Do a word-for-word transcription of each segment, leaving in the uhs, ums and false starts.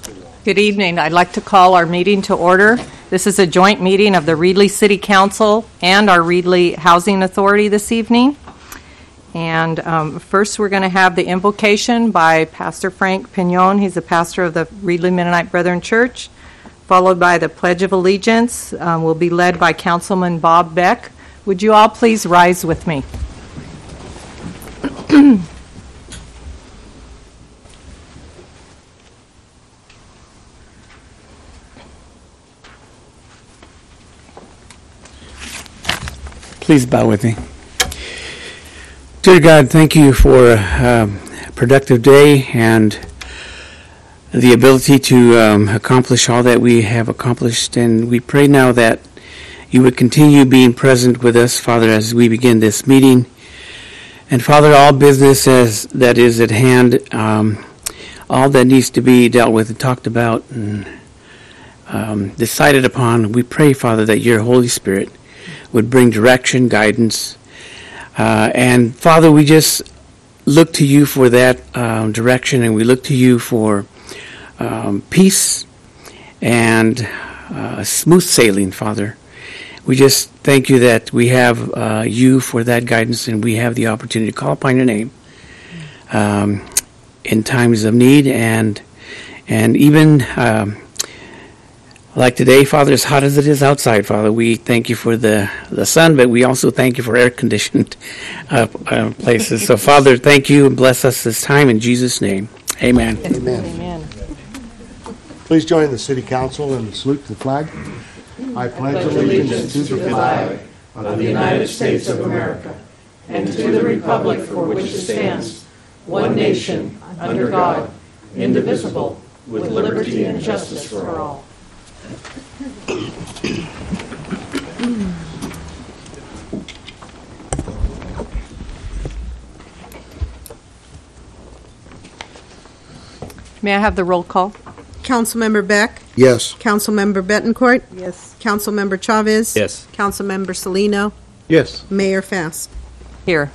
Good evening. I'd like to call our meeting to order. This is a joint meeting of the Reedley City Council and our Reedley Housing Authority this evening. And um, first we're going to have the invocation by Pastor Frank Pignon. He's the pastor of the Reedley Mennonite Brethren Church, followed by the Pledge of Allegiance. Um, will be led by Councilman Bob Beck. Would you all please rise with me? Please bow with me. Dear God, thank you for a productive day and the ability to um, accomplish all that we have accomplished. And we pray now that you would continue being present with us, Father, as we begin this meeting. And Father, all business as that is at hand, um, all that needs to be dealt with and talked about and um, decided upon, we pray, Father, that your Holy Spirit would bring direction, guidance. Uh, and Father, we just look to you for that um, direction, and we look to you for um, peace and uh, smooth sailing, Father. We just thank you that we have uh, you for that guidance, and we have the opportunity to call upon your name um, in times of need, and and even um, like today, Father, as hot as it is outside, Father, we thank you for the, the sun, but we also thank you for air-conditioned uh, uh, places. So, Father, thank you and bless us this time in Jesus' name. Amen. Amen. Amen. Please join the City Council and salute the flag. I pledge allegiance to the flag of the United States of America and to the republic for which it stands, one nation, under God, indivisible, with liberty and justice for all. May I have the roll call? Councilmember Beck? Yes. Councilmember Betancourt? Yes. Councilmember Chavez? Yes. Councilmember Salino? Yes. Mayor Fass? Here.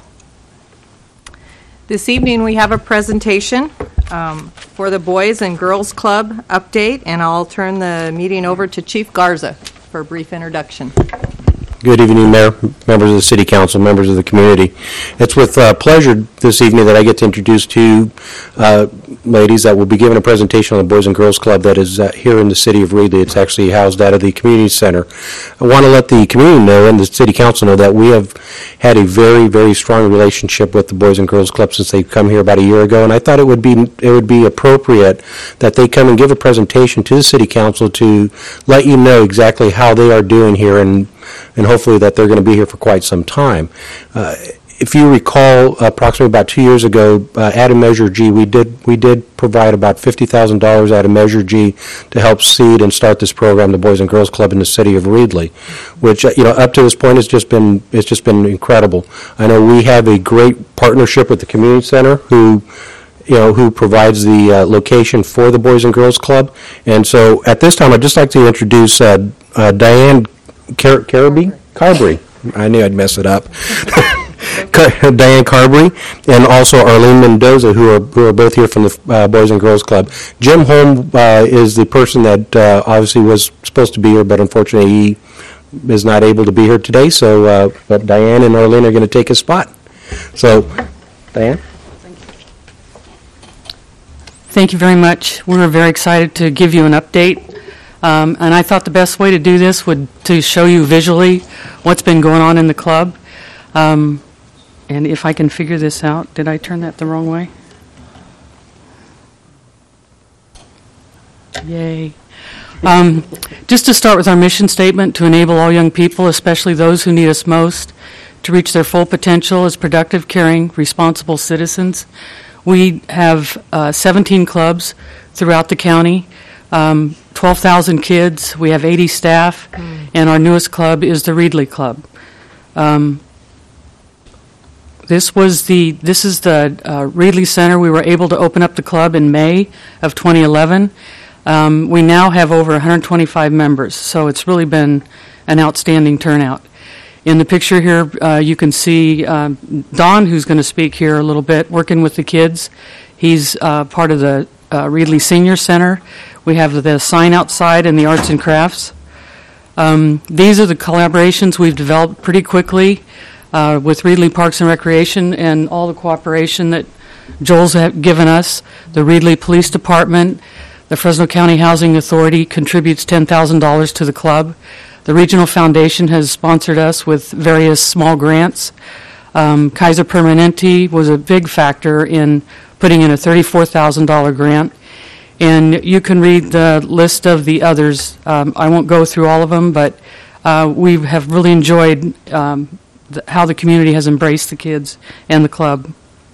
This evening we have a presentation um, for the Boys and Girls Club update, and I'll turn the meeting over to Chief Garza for a brief introduction. Good evening, Mayor, members of the City Council, members of the community. It's with uh, pleasure this evening that I get to introduce two uh, ladies that will be giving a presentation on the Boys and Girls Club that is uh, here in the city of Reedley. It's actually housed out of the community center. I want to let the community know and the City Council know that we have had a very, very strong relationship with the Boys and Girls Club since they've come here about a year ago, and I thought it would be it would be appropriate that they come and give a presentation to the City Council to let you know exactly how they are doing here, and and hopefully that they're going to be here for quite some time. Uh, if you recall, approximately about two years ago, uh, at a Measure G, we did we did provide about fifty thousand dollars at a Measure G to help seed and start this program, the Boys and Girls Club in the city of Reedley, which uh, you know up to this point has just been it's just been incredible. I know we have a great partnership with the community center, who. you know, who provides the uh, location for the Boys and Girls Club. And so at this time, I'd just like to introduce uh, uh, Diane Car- Carberry? Carberry. I knew I'd mess it up. Car- Diane Carberry, and also Arlene Mendoza, who are who are both here from the uh, Boys and Girls Club. Jim Holm uh, is the person that uh, obviously was supposed to be here, but unfortunately he is not able to be here today. So, uh, but Diane and Arlene are going to take his spot. So, Diane. Thank you very much. We're very excited to give you an update. Um, and I thought the best way to do this would to show you visually what's been going on in the club. Um, and if I can figure this out, did I turn that the wrong way? Yay. Um, just to start with our mission statement, to enable all young people, especially those who need us most, to reach their full potential as productive, caring, responsible citizens. We have uh, seventeen clubs throughout the county, um, twelve thousand kids. We have eighty staff, mm. and our newest club is the Reedley Club. Um, this was the this is the uh, Reedley Center. We were able to open up the club in May of twenty eleven. Um, we now have over one hundred twenty-five members, so it's really been an outstanding turnout. In the picture here, uh, you can see um, Don, who's going to speak here a little bit, working with the kids. He's uh, part of the uh, Reedley Senior Center. We have the sign outside and the arts and crafts. Um, these are the collaborations we've developed pretty quickly uh, with Reedley Parks and Recreation and all the cooperation that Joel's have given us. The Reedley Police Department, the Fresno County Housing Authority contributes ten thousand dollars to the club. The Regional Foundation has sponsored us with various small grants. Um, Kaiser Permanente was a big factor in putting in a thirty-four thousand dollars grant. And you can read the list of the others. Um, I won't go through all of them, but uh, we have really enjoyed um, the, how the community has embraced the kids and the club.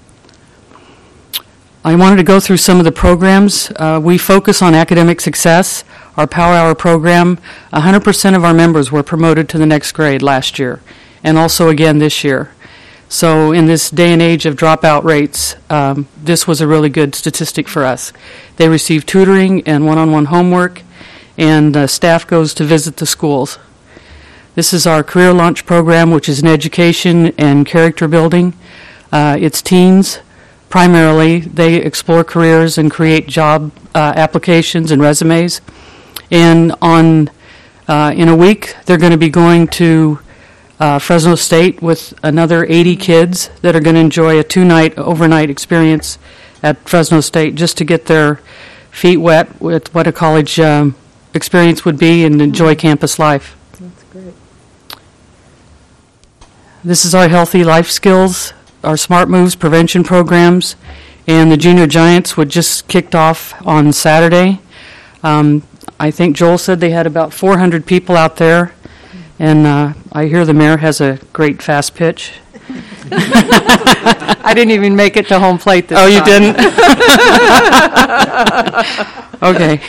I wanted to go through some of the programs. Uh, we focus on academic success. Our Power Hour program, one hundred percent of our members were promoted to the next grade last year, and also again this year. So in this day and age of dropout rates, um, this was a really good statistic for us. They receive tutoring and one-on-one homework, and uh, staff goes to visit the schools. This is our Career Launch program, which is an education and character building. Uh, it's teens. Primarily, they explore careers and create job uh, applications and resumes. And on uh, in a week, they're going to be going to uh, Fresno State with another eighty kids that are going to enjoy a two-night overnight experience at Fresno State just to get their feet wet with what a college um, experience would be and enjoy mm-hmm. campus life. That's great. This is our Healthy Life Skills, our Smart Moves prevention programs, and the Junior Giants were just kicked off on Saturday. Um, I think Joel said they had about four hundred people out there, and uh, I hear the mayor has a great fast pitch. I didn't even make it to home plate this oh, time. You didn't? Okay.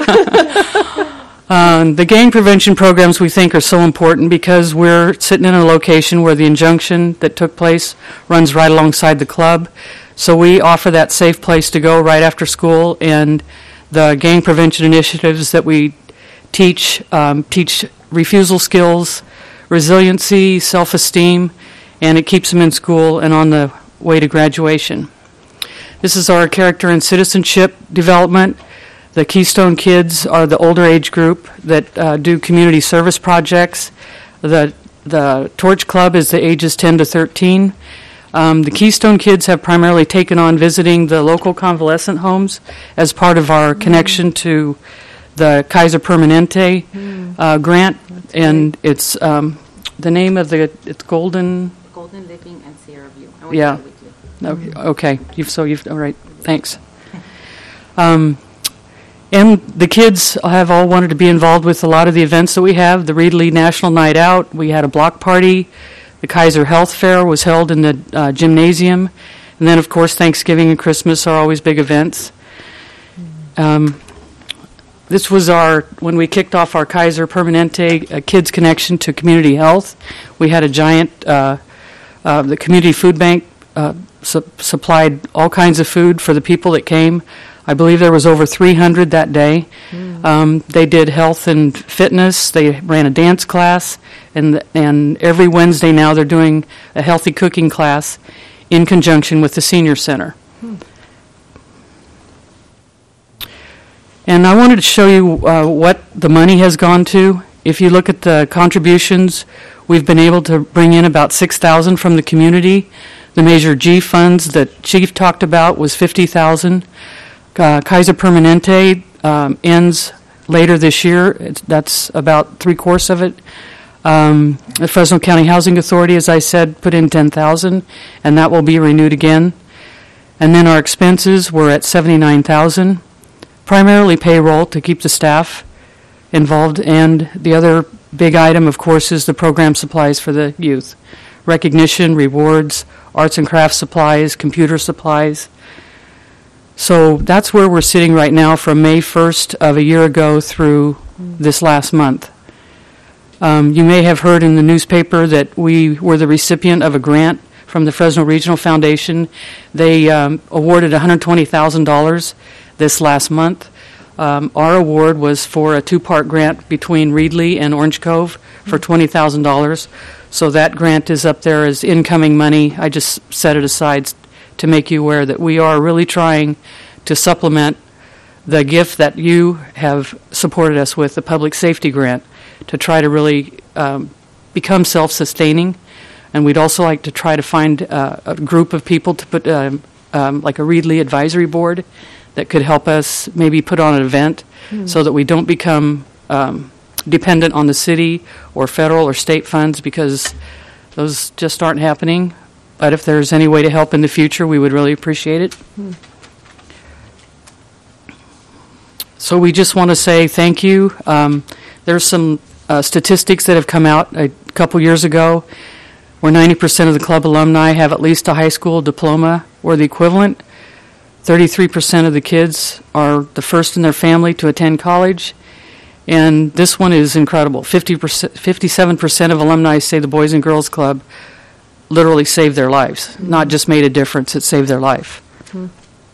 Um, the gang prevention programs we think are so important because we're sitting in a location where the injunction that took place runs right alongside the club. So we offer that safe place to go right after school, and the gang prevention initiatives that we teach um, teach refusal skills, resiliency, self-esteem, and it keeps them in school and on the way to graduation. This is our character and citizenship development. The Keystone Kids are the older age group that uh, do community service projects. The the Torch Club is the ages ten to thirteen. Um, the Keystone Kids have primarily taken on visiting the local convalescent homes as part of our mm. connection to the Kaiser Permanente mm. uh, grant, and it's um, the name of the it's Golden Golden Living and Sierra View. I yeah. With you. Okay. Okay. You've so you've all right. Thanks. Um, And the kids have all wanted to be involved with a lot of the events that we have. The Reedley National Night Out, we had a block party. The Kaiser Health Fair was held in the uh, gymnasium. And then, of course, Thanksgiving and Christmas are always big events. Um, this was our, when we kicked off our Kaiser Permanente uh, Kids Connection to Community Health, we had a giant, uh, uh, the community food bank uh, su- supplied all kinds of food for the people that came. I believe there was over three hundred that day. Mm. Um, they did health and fitness. They ran a dance class, and and every Wednesday now they're doing a healthy cooking class in conjunction with the senior center. Mm. And I wanted to show you uh, what the money has gone to. If you look at the contributions, we've been able to bring in about six thousand dollars from the community. The Measure G funds that Chief talked about was fifty thousand dollars. Uh, Kaiser Permanente um, ends later this year. It's, that's about three-quarters of it. Um, the Fresno County Housing Authority, as I said, put in ten thousand dollars, and that will be renewed again. And then our expenses were at seventy-nine thousand dollars, primarily payroll to keep the staff involved, and the other big item, of course, is the program supplies for the youth. Recognition, rewards, arts and crafts supplies, computer supplies. So that's where we're sitting right now from May first of a year ago through this last month. Um, you may have heard in the newspaper that we were the recipient of a grant from the Fresno Regional Foundation. They um, awarded one hundred twenty thousand dollars this last month. Um, our award was for a two-part grant between Reedley and Orange Cove for twenty thousand dollars. So that grant is up there as incoming money. I just set it aside to make you aware that we are really trying to supplement the gift that you have supported us with, the public safety grant, to try to really um, become self-sustaining. And we'd also like to try to find uh, a group of people to put, um, um, like a Reedley Advisory Board, that could help us maybe put on an event so that we don't become um, dependent on the city or federal or state funds, because those just aren't happening. But if there's any way to help in the future, we would really appreciate it. So we just want to say thank you. Um, there's some uh, statistics that have come out a couple years ago where ninety percent of the club alumni have at least a high school diploma or the equivalent. thirty-three percent of the kids are the first in their family to attend college. And this one is incredible. fifty percent, fifty-seven percent of alumni say the Boys and Girls Club literally saved their lives, mm-hmm. not just made a difference, it saved their life. Mm-hmm.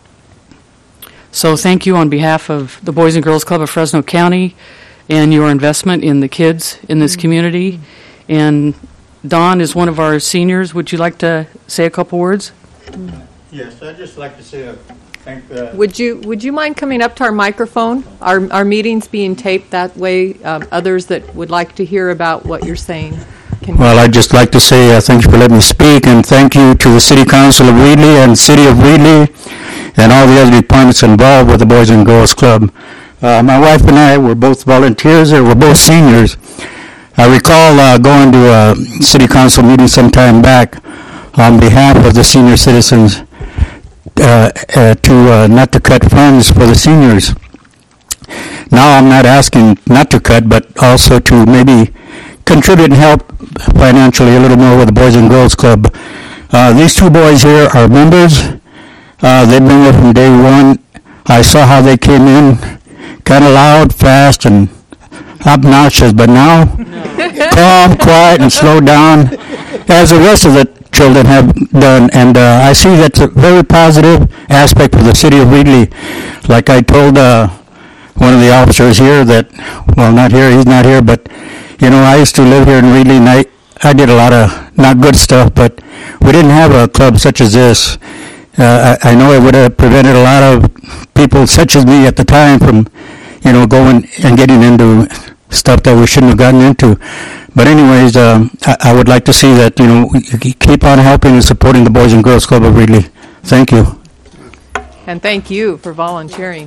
So thank you on behalf of the Boys and Girls Club of Fresno County and your investment in the kids in this mm-hmm. community. And Don is one of our seniors. Would you like to say a couple words? Mm-hmm. Yes, I'd just like to say a thank uh, Would you Would you mind coming up to our microphone? Our our meeting's being taped, that way um, others that would like to hear about what you're saying can. Well, I'd just like to say uh, thank you for letting me speak, and thank you to the City Council of Reedley and City of Reedley and all the other departments involved with the Boys and Girls Club. Uh, my wife and I were both volunteers there. We're both seniors. I recall uh, going to a City Council meeting some time back on behalf of the senior citizens uh, uh, to uh, not to cut funds for the seniors. Now I'm not asking not to cut, but also to maybe contribute and help financially a little more with the Boys and Girls Club. Uh, these two boys here are members. Uh, they've been there from day one. I saw how they came in, kind of loud, fast, and obnoxious, but now calm, quiet, and slow down, as the rest of the children have done. And uh, I see that's a very positive aspect for the city of Reedley. Like I told uh, one of the officers here that, well, not here, he's not here, but, you know, I used to live here in Reedley, and I, I did a lot of not good stuff, but we didn't have a club such as this. Uh, I, I know it would have prevented a lot of people such as me at the time from, you know, going and getting into stuff that we shouldn't have gotten into. But anyways, um, I, I would like to see that, you know, you keep on helping and supporting the Boys and Girls Club of Reedley. Thank you. And thank you for volunteering.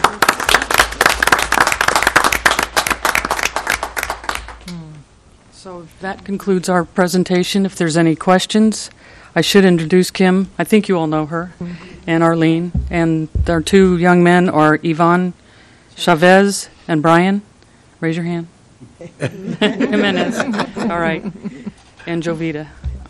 So that concludes our presentation. If there's any questions, I should introduce Kim. I think you all know her, and Arlene. And our two young men are Yvonne Chavez and Brian. Raise your hand. Jimenez. All right. And Jovita.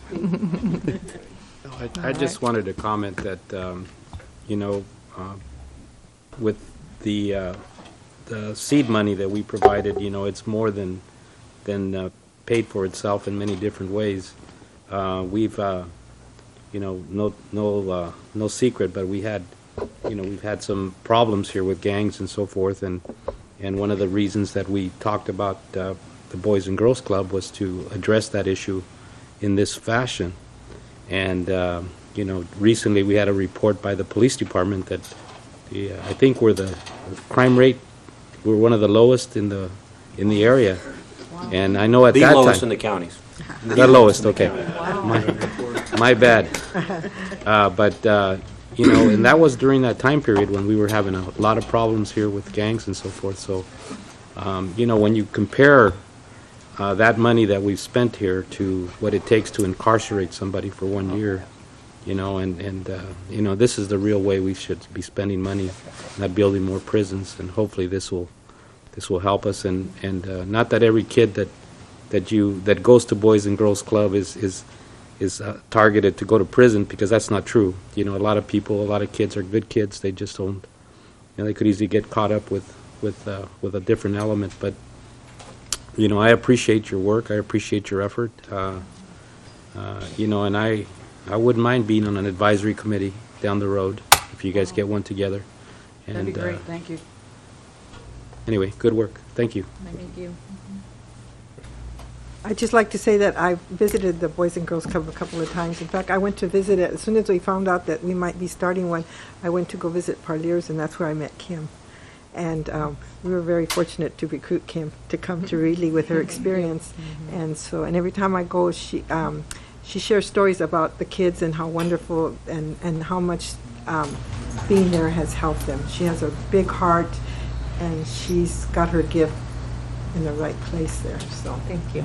I, I just wanted to comment that, um, you know, uh, with the uh, the seed money that we provided, you know, it's more than than uh, paid for itself in many different ways. Uh, we've uh, you know, no no uh, no secret, but we had, you know, we've had some problems here with gangs and so forth, and and one of the reasons that we talked about uh, the Boys and Girls Club was to address that issue in this fashion. And uh, you know, recently we had a report by the police department that the, uh, I think we're the crime rate, we're one of the lowest in the in the area, and I know at The that lowest time in the counties. the lowest. Okay, my, my bad. Uh, but uh, you know, and that was during that time period when we were having a lot of problems here with gangs and so forth. So, um, you know, when you compare uh, that money that we've spent here to what it takes to incarcerate somebody for one year, you know, and and uh, you know, this is the real way we should be spending money, not building more prisons. And hopefully, this will this will help us. And and uh, not that every kid that that you that goes to Boys and Girls Club is is is uh, targeted to go to prison, because that's not true. You know, a lot of people, a lot of kids are good kids. They just don't, you know, they could easily get caught up with with uh, with a different element. But you know, I appreciate your work. I appreciate your effort. Uh, uh, you know, and I I wouldn't mind being on an advisory committee down the road if you guys get one together. And, That'd be great. Uh, Thank you. anyway, good work. Thank you. Thank you. I'd just like to say that I visited the Boys and Girls Club a couple of times. In fact, I went to visit it. As soon as we found out that we might be starting one, I went to go visit Parliers, and that's where I met Kim. And um, we were very fortunate to recruit Kim to come to Reedley with her experience. And so, and every time I go, she um, she shares stories about the kids and how wonderful and, and how much um, being there has helped them. She has a big heart, and she's got her gift in the right place there. So Thank you.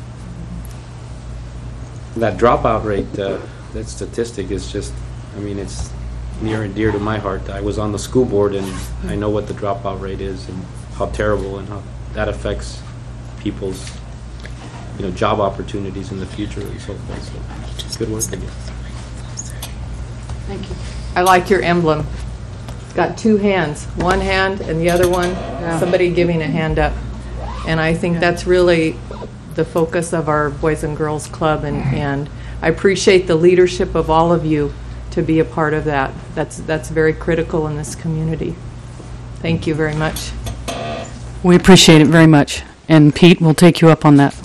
That dropout rate, uh, that statistic is just, I mean, it's near and dear to my heart. I was on the school board, and I know what the dropout rate is and how terrible and how that affects people's, you know, job opportunities in the future and so forth. So, good work again. Thank you. I like your emblem. It's got two hands, one hand and the other one, somebody giving a hand up. And I think that's really the focus of our Boys and Girls Club, and, and I appreciate the leadership of all of you to be a part of that. That's, that's very critical in this community. Thank you very much. We appreciate it very much. And Pete, we'll take you up on that.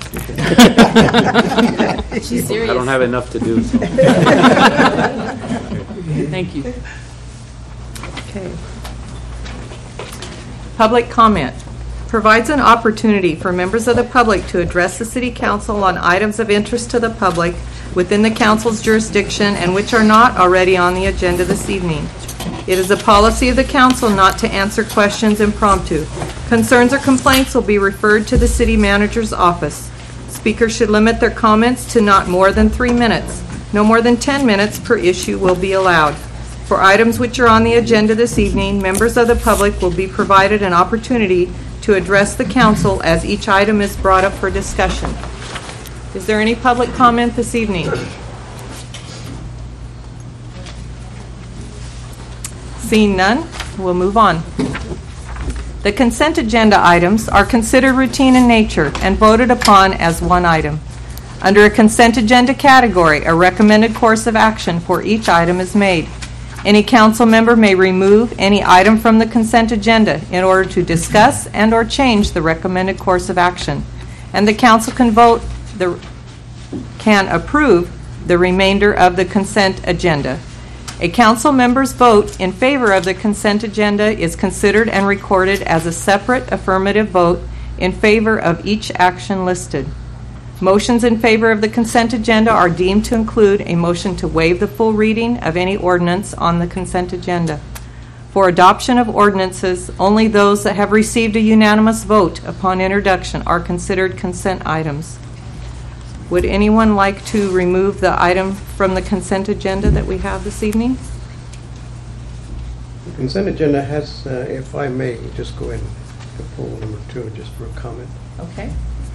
She's serious. I don't have enough to do, so. Thank you. Okay. Public comment provides an opportunity for members of the public to address the City Council on items of interest to the public within the Council's jurisdiction and which are not already on the agenda this evening. It is a policy of the Council not to answer questions impromptu. Concerns or complaints will be referred to the City Manager's office. Speakers should limit their comments to not more than three minutes. No more than ten minutes per issue will be allowed. For items which are on the agenda this evening, members of the public will be provided an opportunity to address the council as each item is brought up for discussion. Is there any public comment this evening? Seeing none, we'll move on. The consent agenda items are considered routine in nature and voted upon as one item. Under a consent agenda category, a recommended course of action for each item is made. Any council member may remove any item from the consent agenda in order to discuss and or change the recommended course of action, and the council can vote the can approve the remainder of the consent agenda. A council member's vote in favor of the consent agenda is considered and recorded as a separate affirmative vote in favor of each action listed. Motions in favor of the consent agenda are deemed to include a motion to waive the full reading of any ordinance on the consent agenda. For adoption of ordinances, only those that have received a unanimous vote upon introduction are considered consent items. Would anyone like to remove the item from the consent agenda that we have this evening? The consent agenda has, uh, if I may, just go ahead and pull number two just for a comment. Okay.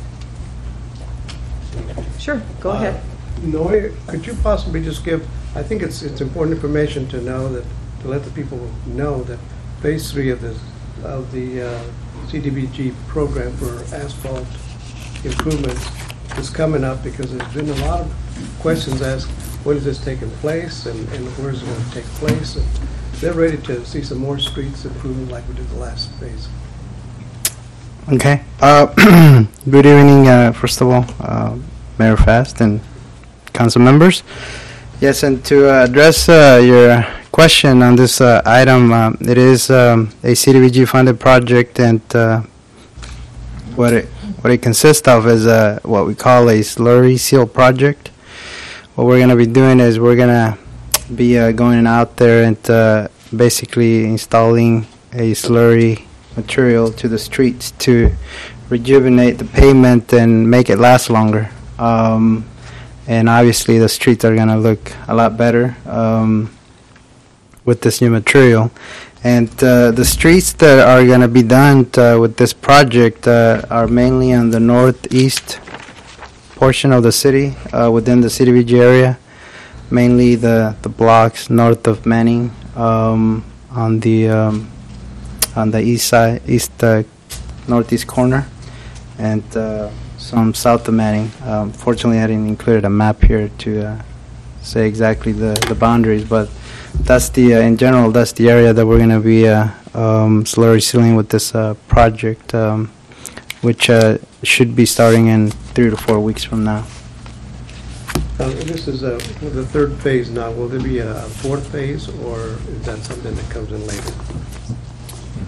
Sure, go Uh, ahead. Noe, could you possibly just give, I think it's it's important information to know that, to let the people know that phase three of the, of the uh, C D B G program for asphalt improvements is coming up, because there's been a lot of questions asked, when is this taking place and, and where is it going to take place? And they're ready to see some more streets improvement like we did the last phase. Okay. Uh, good evening, uh, first of all, uh, Mayor Fast and council members. Yes, and to uh, address uh, your question on this uh, item, uh, it is um, a C D B G funded project, and uh, what it what it consists of is uh, what we call a slurry seal project. What we're going to be doing is we're going to be uh, going out there and uh, basically installing a slurry material to the streets to rejuvenate the pavement and make it last longer. Um, and obviously the streets are going to look a lot better um, with this new material. And uh, the streets that are going to be done uh, with this project uh, are mainly on the northeast portion of the city, uh, within the C D B G area, mainly the, the blocks north of Manning, um, on the um, on the east side, east uh, northeast corner, and uh, some south of Manning. Um, fortunately, I didn't include a map here to uh, say exactly the, the boundaries, but that's the uh, in general that's the area that we're going to be uh, um, slurry sealing with this uh, project, um, which uh, should be starting in three to four weeks from now. Uh, this is uh, the third phase now. Will there be a fourth phase, or is that something that comes in later?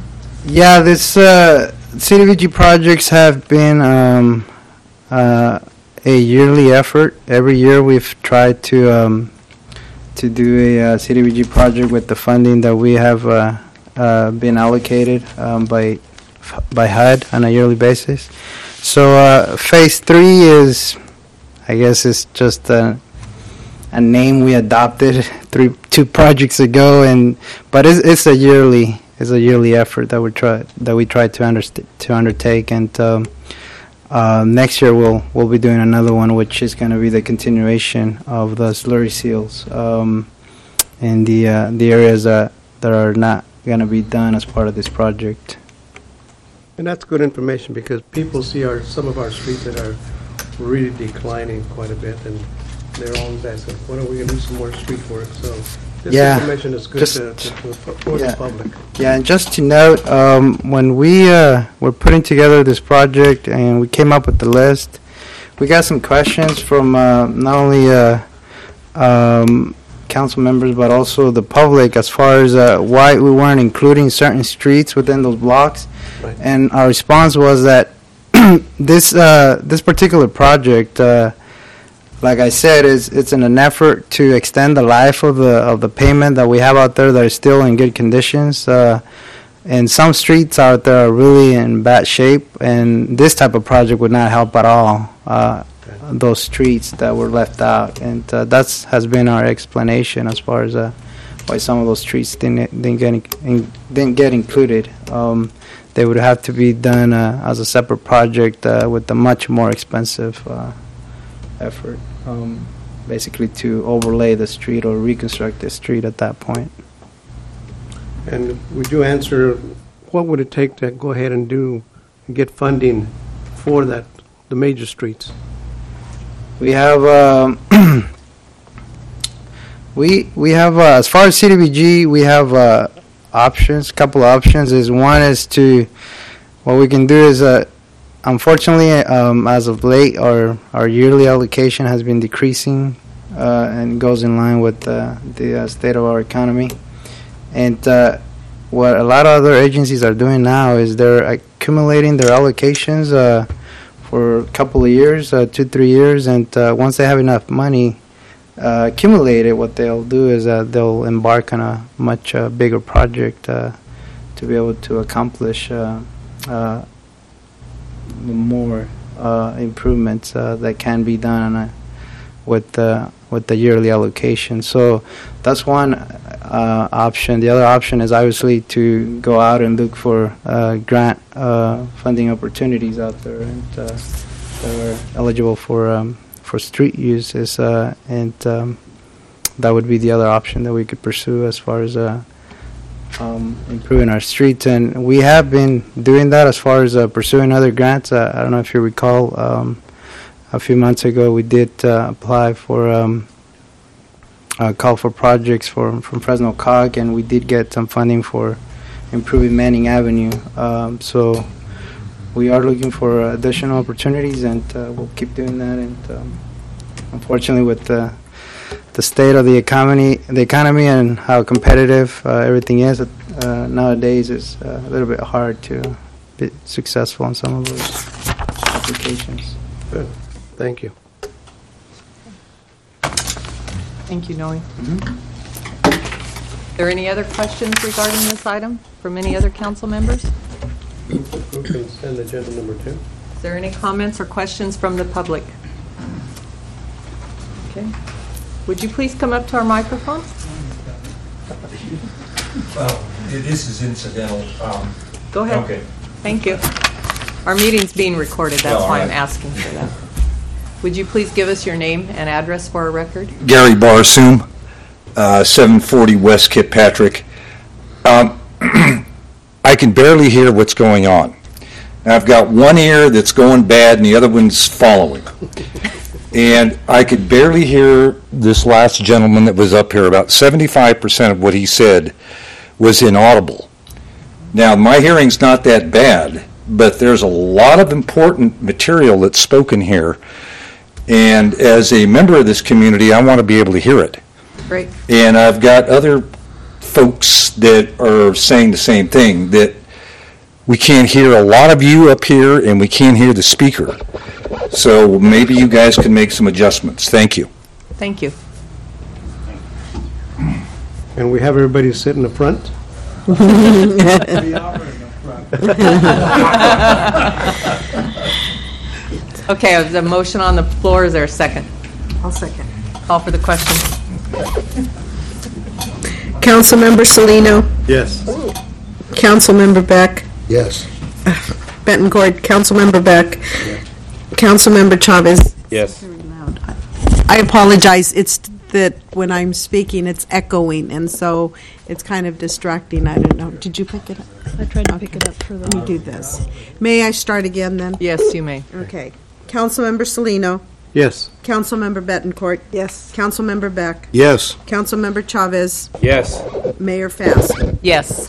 Yeah, this uh, C D B G projects have been um, uh, a yearly effort. Every year we've tried to um, to do a uh, C D B G project with the funding that we have uh, uh, been allocated um, by by H U D on a yearly basis. So uh, phase three is, I guess, it's just a, a name we adopted three two projects ago, and but it's, it's a yearly it's a yearly effort that we try that we try to underst- to undertake, and um, uh, next year we'll we'll be doing another one, which is going to be the continuation of the slurry seals um, in the uh, the areas that that are not going to be done as part of this project. And that's good information because people see our, some of our streets that are really declining quite a bit, and they're all asking, when are we going to do some more street work? So this Yeah, information is good just- to, to, to- for yeah. the public. Yeah, and just to note, um, when we uh, were putting together this project and we came up with the list, we got some questions from uh, not only uh, um, council members but also the public as far as uh, why we weren't including certain streets within those blocks. Right. And our response was that this uh, this particular project, uh, like I said, is it's in an effort to extend the life of the of the pavement that we have out there that is still in good conditions. Uh, and some streets out there are really in bad shape, and this type of project would not help at all. Uh, those streets that were left out, and uh, that's has been our explanation as far as uh, why some of those streets didn't didn't get in, didn't get included. Um, they would have to be done uh, as a separate project uh, with a much more expensive uh, effort, um, basically to overlay the street or reconstruct the street at that point. And would you answer, what would it take to go ahead and do, get funding for that, the major streets? We have um, we we have uh, as far as C D B G, we have uh, options. Couple of options is one is to what we can do is uh, unfortunately um, as of late our our yearly allocation has been decreasing uh, and goes in line with uh, the uh, state of our economy. And uh, what a lot of other agencies are doing now is they're accumulating their allocations uh, for a couple of years, uh, two, three years, and uh, once they have enough money uh, accumulated, what they'll do is uh, they'll embark on a much uh, bigger project uh, to be able to accomplish uh, uh, more uh, improvements uh, that can be done on a, with the with the yearly allocation. So that's one uh, option. The other option is obviously to go out and look for uh, grant uh, funding opportunities out there and uh, that are eligible for um, for street uses, uh, and um, that would be the other option that we could pursue as far as uh, um, improving our streets. And we have been doing that as far as uh, pursuing other grants. Uh, I don't know if you recall. Um, A few months ago, we did uh, apply for um, a call for projects for, from Fresno C O G, and we did get some funding for improving Manning Avenue. Um, so we are looking for additional opportunities, and uh, we'll keep doing that. And um, unfortunately, with the the state of the economy, the economy, and how competitive uh, everything is uh, nowadays, it's uh, a little bit hard to be successful in some of those applications. Good. Thank you. Thank you, Noe. Are there any other questions regarding this item from any other council members? Who can send agenda number two? Is there any comments or questions from the public? Okay. Would you please come up to our microphone? Well, this is incidental. Um, Go ahead. Okay. Thank you. Our meeting's being recorded, that's Well, why I'm all right. asking for that. Would you please give us your name and address for our record? Gary Barsoom, uh, seven forty West Kilpatrick. Um, I can barely hear what's going on. I've got one ear that's going bad and the other one's following. And I could barely hear this last gentleman that was up here. About seventy-five percent of what he said was inaudible. Now, my hearing's not that bad, but there's a lot of important material that's spoken here. And as a member of this community, I want to be able to hear it. Great. And I've got other folks that are saying the same thing, that we can't hear a lot of you up here, and we can't hear the speaker. So maybe you guys can make some adjustments. Thank you. Thank you. And we have everybody sit in the front? Okay, there's a motion on the floor. Is there a second? I'll second. Call for the question. Councilmember Salino, Yes. Councilmember Beck, Yes. Betancourt, Councilmember Beck, Councilmember Chavez. Yes. I apologize, it's that when I'm speaking, it's echoing, and so it's kind of distracting. I don't know. Did you pick it up? I tried to pick it up for the... Let me do this. May I start again, then? Yes, you may. Okay. Councilmember Salino, Yes. Councilmember Betancourt, Yes. Councilmember Beck, Yes. Councilmember Chavez, Yes. Mayor Fast. Yes.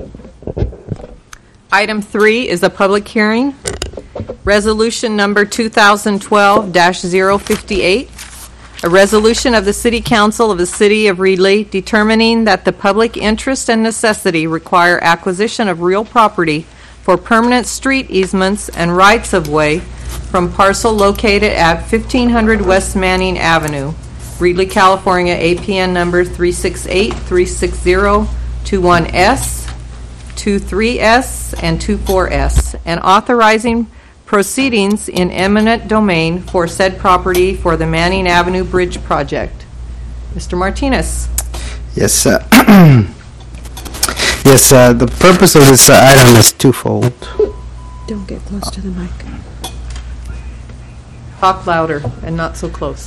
Item three is a public hearing. Resolution number two thousand twelve dash zero fifty-eight. A resolution of the City Council of the City of Reedley determining that the public interest and necessity require acquisition of real property for permanent street easements and rights of way from parcel located at fifteen hundred West Manning Avenue, Reedley, California, A P N number three six eight, three six zero, two one S, two three S, and two four S, and authorizing proceedings in eminent domain for said property for the Manning Avenue Bridge project. Mister Martinez. Yes, uh, yes. Uh, the purpose of this uh, item is twofold. Don't get close to the mic. Talk louder and not so close.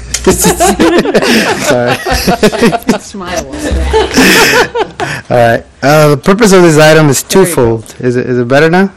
Sorry. Smile. All right. Uh, the purpose of this item is twofold. Is it is it better now?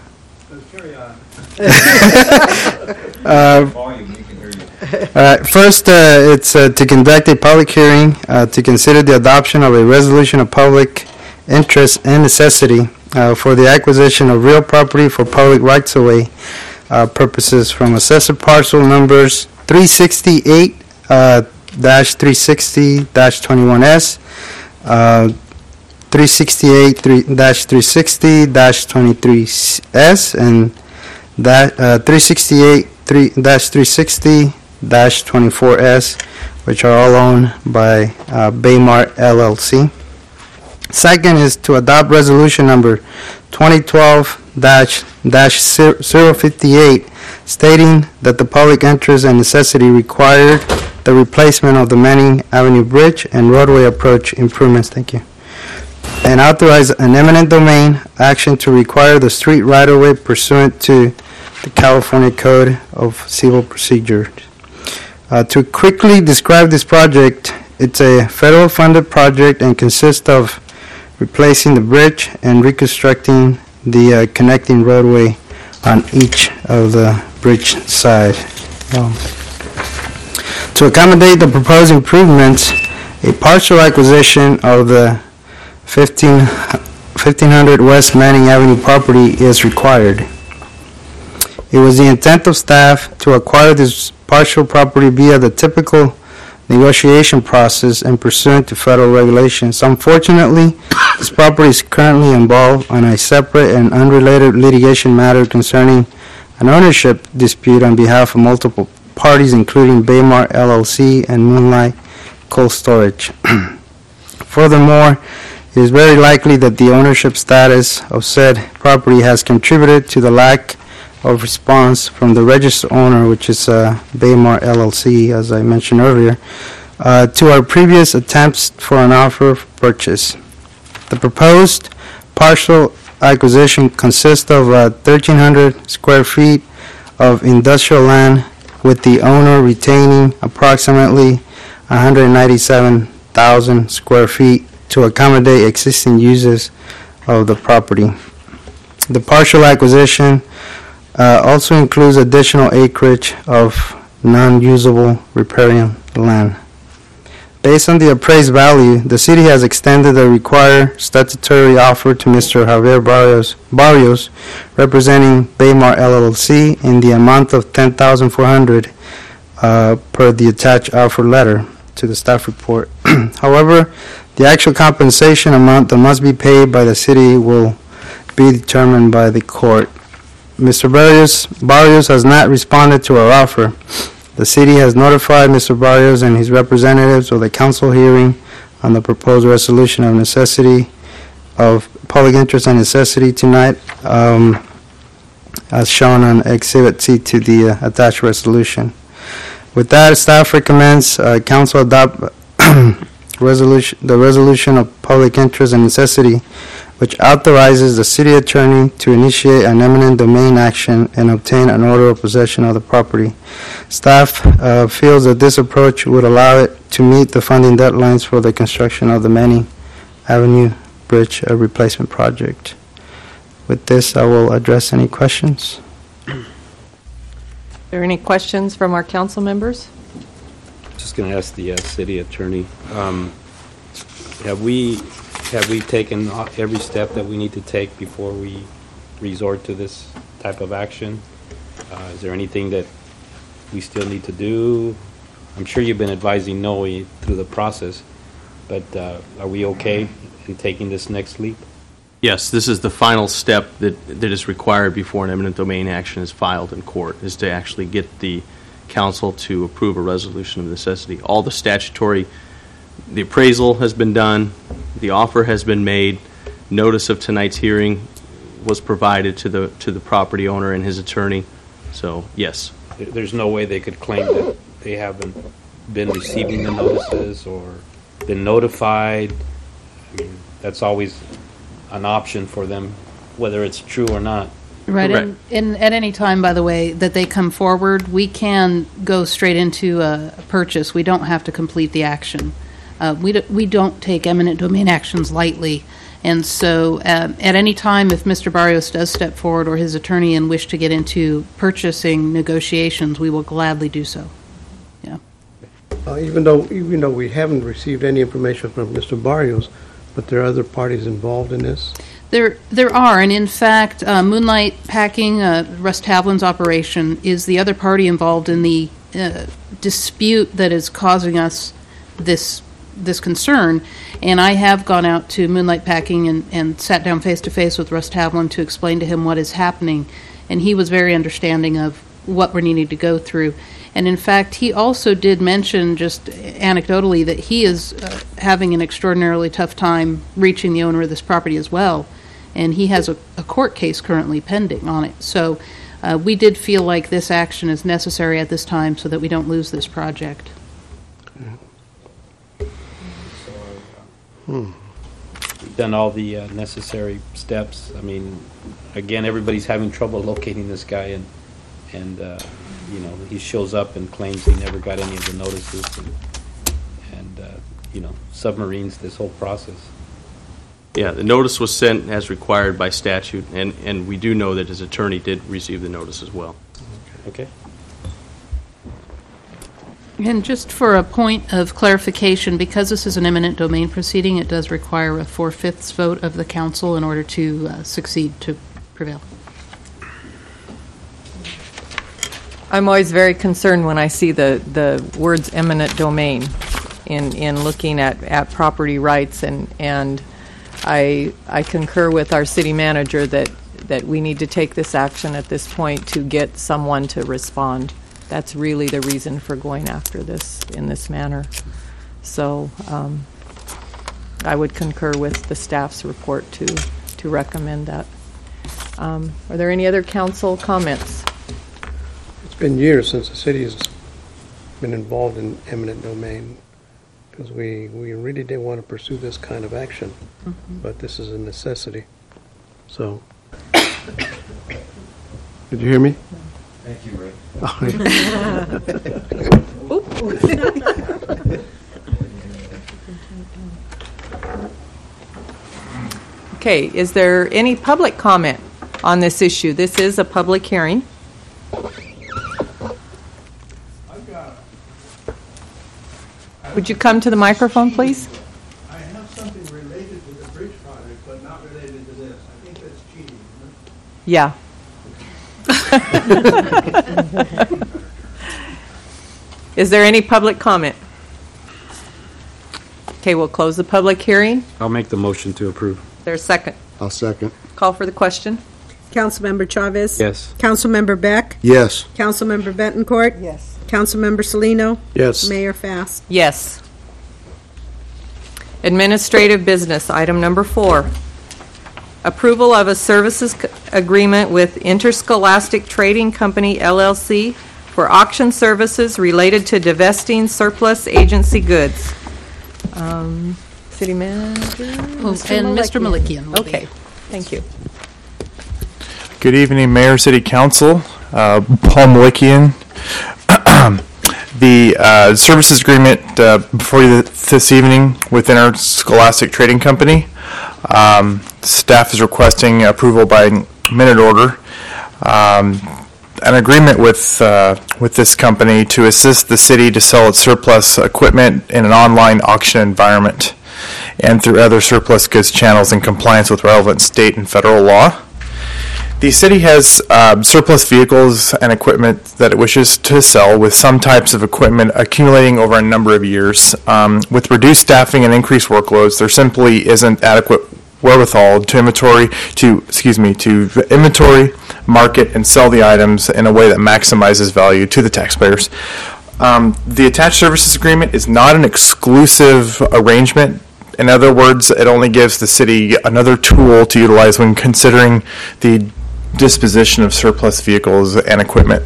uh, All right. First, uh, it's uh, to conduct a public hearing uh, to consider the adoption of a resolution of public interest and necessity uh, for the acquisition of real property for public rights-of-way uh, purposes from assessor parcel numbers three sixty-eight dash three sixty dash twenty-one S, uh, three sixty-eight dash three sixty dash twenty-three S, and that uh, three sixty-eight dash three sixty dash twenty-four S, which are all owned by uh, Baymart L L C. Second is to adopt resolution number twenty twelve dash zero fifty-eight, stating that the public interest and necessity required the replacement of the Manning Avenue Bridge and roadway approach improvements. Thank you. And authorize an eminent domain action to require the street right-of-way pursuant to the California Code of Civil Procedure. Uh, to quickly describe this project, it's a federal-funded project and consists of replacing the bridge and reconstructing the uh, connecting roadway on each of the bridge side. Um, to accommodate the proposed improvements, a partial acquisition of the fifteen hundred West Manning Avenue property is required. It was the intent of staff to acquire this partial property via the typical negotiation process and pursuant to federal regulations. Unfortunately, this property is currently involved on a separate and unrelated litigation matter concerning an ownership dispute on behalf of multiple parties, including Baymart L L C and Moonlight Cold Storage. Furthermore, it is very likely that the ownership status of said property has contributed to the lack of response from the registered owner, which is uh, Baymart L L C, as I mentioned earlier, uh, to our previous attempts for an offer of purchase. The proposed partial acquisition consists of uh, thirteen hundred square feet of industrial land, with the owner retaining approximately one hundred ninety-seven thousand square feet to accommodate existing uses of the property. The partial acquisition uh, also includes additional acreage of non-usable riparian land. Based on the appraised value, the city has extended the required statutory offer to Mister Javier Barrios, Barrios representing Baymart L L C, in the amount of ten thousand four hundred dollars uh, per the attached offer letter to the staff report. However, the actual compensation amount that must be paid by the city will be determined by the court. Mister Barrios, Barrios has not responded to our offer. The city has notified Mister Barrios and his representatives of the council hearing on the proposed resolution of necessity of public interest and necessity tonight, um, as shown on Exhibit C to the uh, attached resolution. With that, staff recommends uh, council adopt resolution, the resolution of public interest and necessity, which authorizes the city attorney to initiate an eminent domain action and obtain an order of possession of the property. Staff uh, feels that this approach would allow it to meet the funding deadlines for the construction of the Manning Avenue Bridge uh, replacement project. With this, I will address any questions. Are there any questions from our council members? Just going to ask the uh, city attorney, um, have we have we taken every step that we need to take before we resort to this type of action? Uh, is there anything that we still need to do? I'm sure you've been advising Noe through the process, but uh, are we okay in taking this next leap? Yes, this is the final step that, that is required before an eminent domain action is filed in court, is to actually get the council to approve a resolution of necessity. All the statutory, the appraisal has been done, the offer has been made, notice of tonight's hearing was provided to the to the property owner and his attorney. So, yes. There's no way they could claim that they haven't been receiving the notices or been notified. I mean, that's always an option for them, whether it's true or not. Right, and, and at any time, by the way, that they come forward, we can go straight into a purchase. We don't have to complete the action. Uh, we, do, we don't take eminent domain actions lightly, and so um, at any time, if Mister Barrios does step forward or his attorney and wish to get into purchasing negotiations, we will gladly do so. Yeah. Uh, even though even though we haven't received any information from Mister Barrios, but there are other parties involved in this? There there are, and in fact, uh, Moonlight Packing, uh, Russ Tavlin's operation, is the other party involved in the uh, dispute that is causing us this this concern. And I have gone out to Moonlight Packing and, and sat down face-to-face with Russ Tavlin to explain to him what is happening. And he was very understanding of what we're needing to go through. And in fact, he also did mention, just anecdotally, that he is uh, having an extraordinarily tough time reaching the owner of this property as well. And he has a, a court case currently pending on it. So uh, we did feel like this action is necessary at this time so that we don't lose this project. Hmm. We've done all the uh, necessary steps. I mean, again, everybody's having trouble locating this guy, and and uh, you know, he shows up and claims he never got any of the notices, and, and uh, you know, submarines this whole process. Yeah, the notice was sent as required by statute, and, and we do know that his attorney did receive the notice as well. Okay. And just for a point of clarification, because this is an eminent domain proceeding, it does require a four-fifths vote of the council in order to uh, succeed, to prevail. I'm always very concerned when I see the, the words eminent domain in, in looking at, at property rights, and, and I, I concur with our city manager that, that we need to take this action at this point to get someone to respond. That's really the reason for going after this in this manner. So um, I would concur with the staff's report to, to recommend that. Um, are there any other council comments? It's been years since the city has been involved in eminent domain, because we, we really didn't want to pursue this kind of action, mm-hmm. but this is a necessity. So, did you hear me? Thank you, Ray. Okay, is there any public comment on this issue? This is a public hearing. Would you come to the microphone, please? I have something related to the bridge project, but not related to this. I think that's cheating, isn't it? Yeah. Is there any public comment? Okay, we'll close the public hearing. I'll make the motion to approve. There's a second. I'll second. Call for the question. Councilmember Chavez? Yes. Councilmember Beck? Yes. Councilmember Betancourt? Yes. Councilmember Salino? Yes. Mayor Fast? Yes. Administrative business, item number four. Approval of a services c- agreement with Interscholastic Trading Company, L L C, for auction services related to divesting surplus agency goods. Um, City Manager? Oh, and Mister Malikian will be. Okay, thank you. Good evening, Mayor, City Council. Uh, Paul Malikian. The uh, services agreement uh, before you this evening with Interscholastic Trading Company. Um, staff is requesting approval by minute order. Um, an agreement with uh, with this company to assist the city to sell its surplus equipment in an online auction environment and through other surplus goods channels in compliance with relevant state and federal law. The city has um, surplus vehicles and equipment that it wishes to sell, with some types of equipment accumulating over a number of years. Um, with reduced staffing and increased workloads, there simply isn't adequate wherewithal to inventory to excuse me to inventory, market, and sell the items in a way that maximizes value to the taxpayers. Um, the attached services agreement is not an exclusive arrangement. In other words, it only gives the city another tool to utilize when considering the disposition of surplus vehicles and equipment.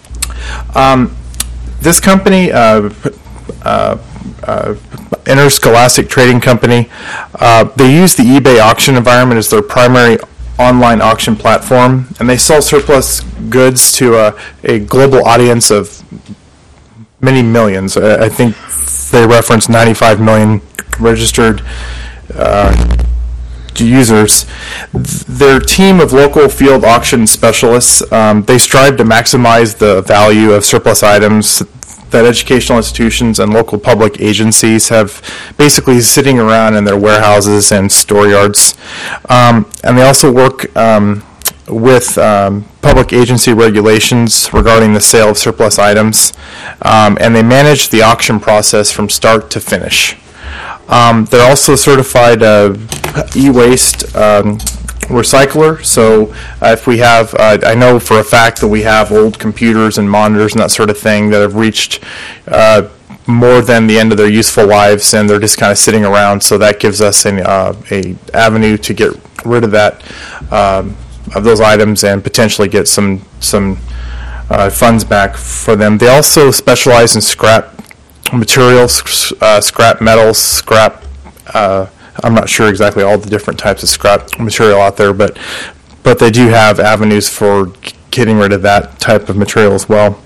Um, this company, uh, uh, uh, Interscholastic Trading Company, uh, they use the eBay auction environment as their primary online auction platform, and they sell surplus goods to a, a global audience of many millions. I, I think they reference ninety-five million registered uh, users. Their team of local field auction specialists, um, they strive to maximize the value of surplus items that educational institutions and local public agencies have basically sitting around in their warehouses and store yards. Um, and they also work um, with um, public agency regulations regarding the sale of surplus items, um, and they manage the auction process from start to finish. Um, they're also certified uh, e-waste um, recycler, so uh, if we have, uh, I know for a fact that we have old computers and monitors and that sort of thing that have reached uh, more than the end of their useful lives, and they're just kind of sitting around, so that gives us an uh, a avenue to get rid of that, um, of those items, and potentially get some, some uh, funds back for them. They also specialize in scrap materials, uh, scrap metals, scrap, uh, I'm not sure exactly all the different types of scrap material out there, but but they do have avenues for getting rid of that type of material as well.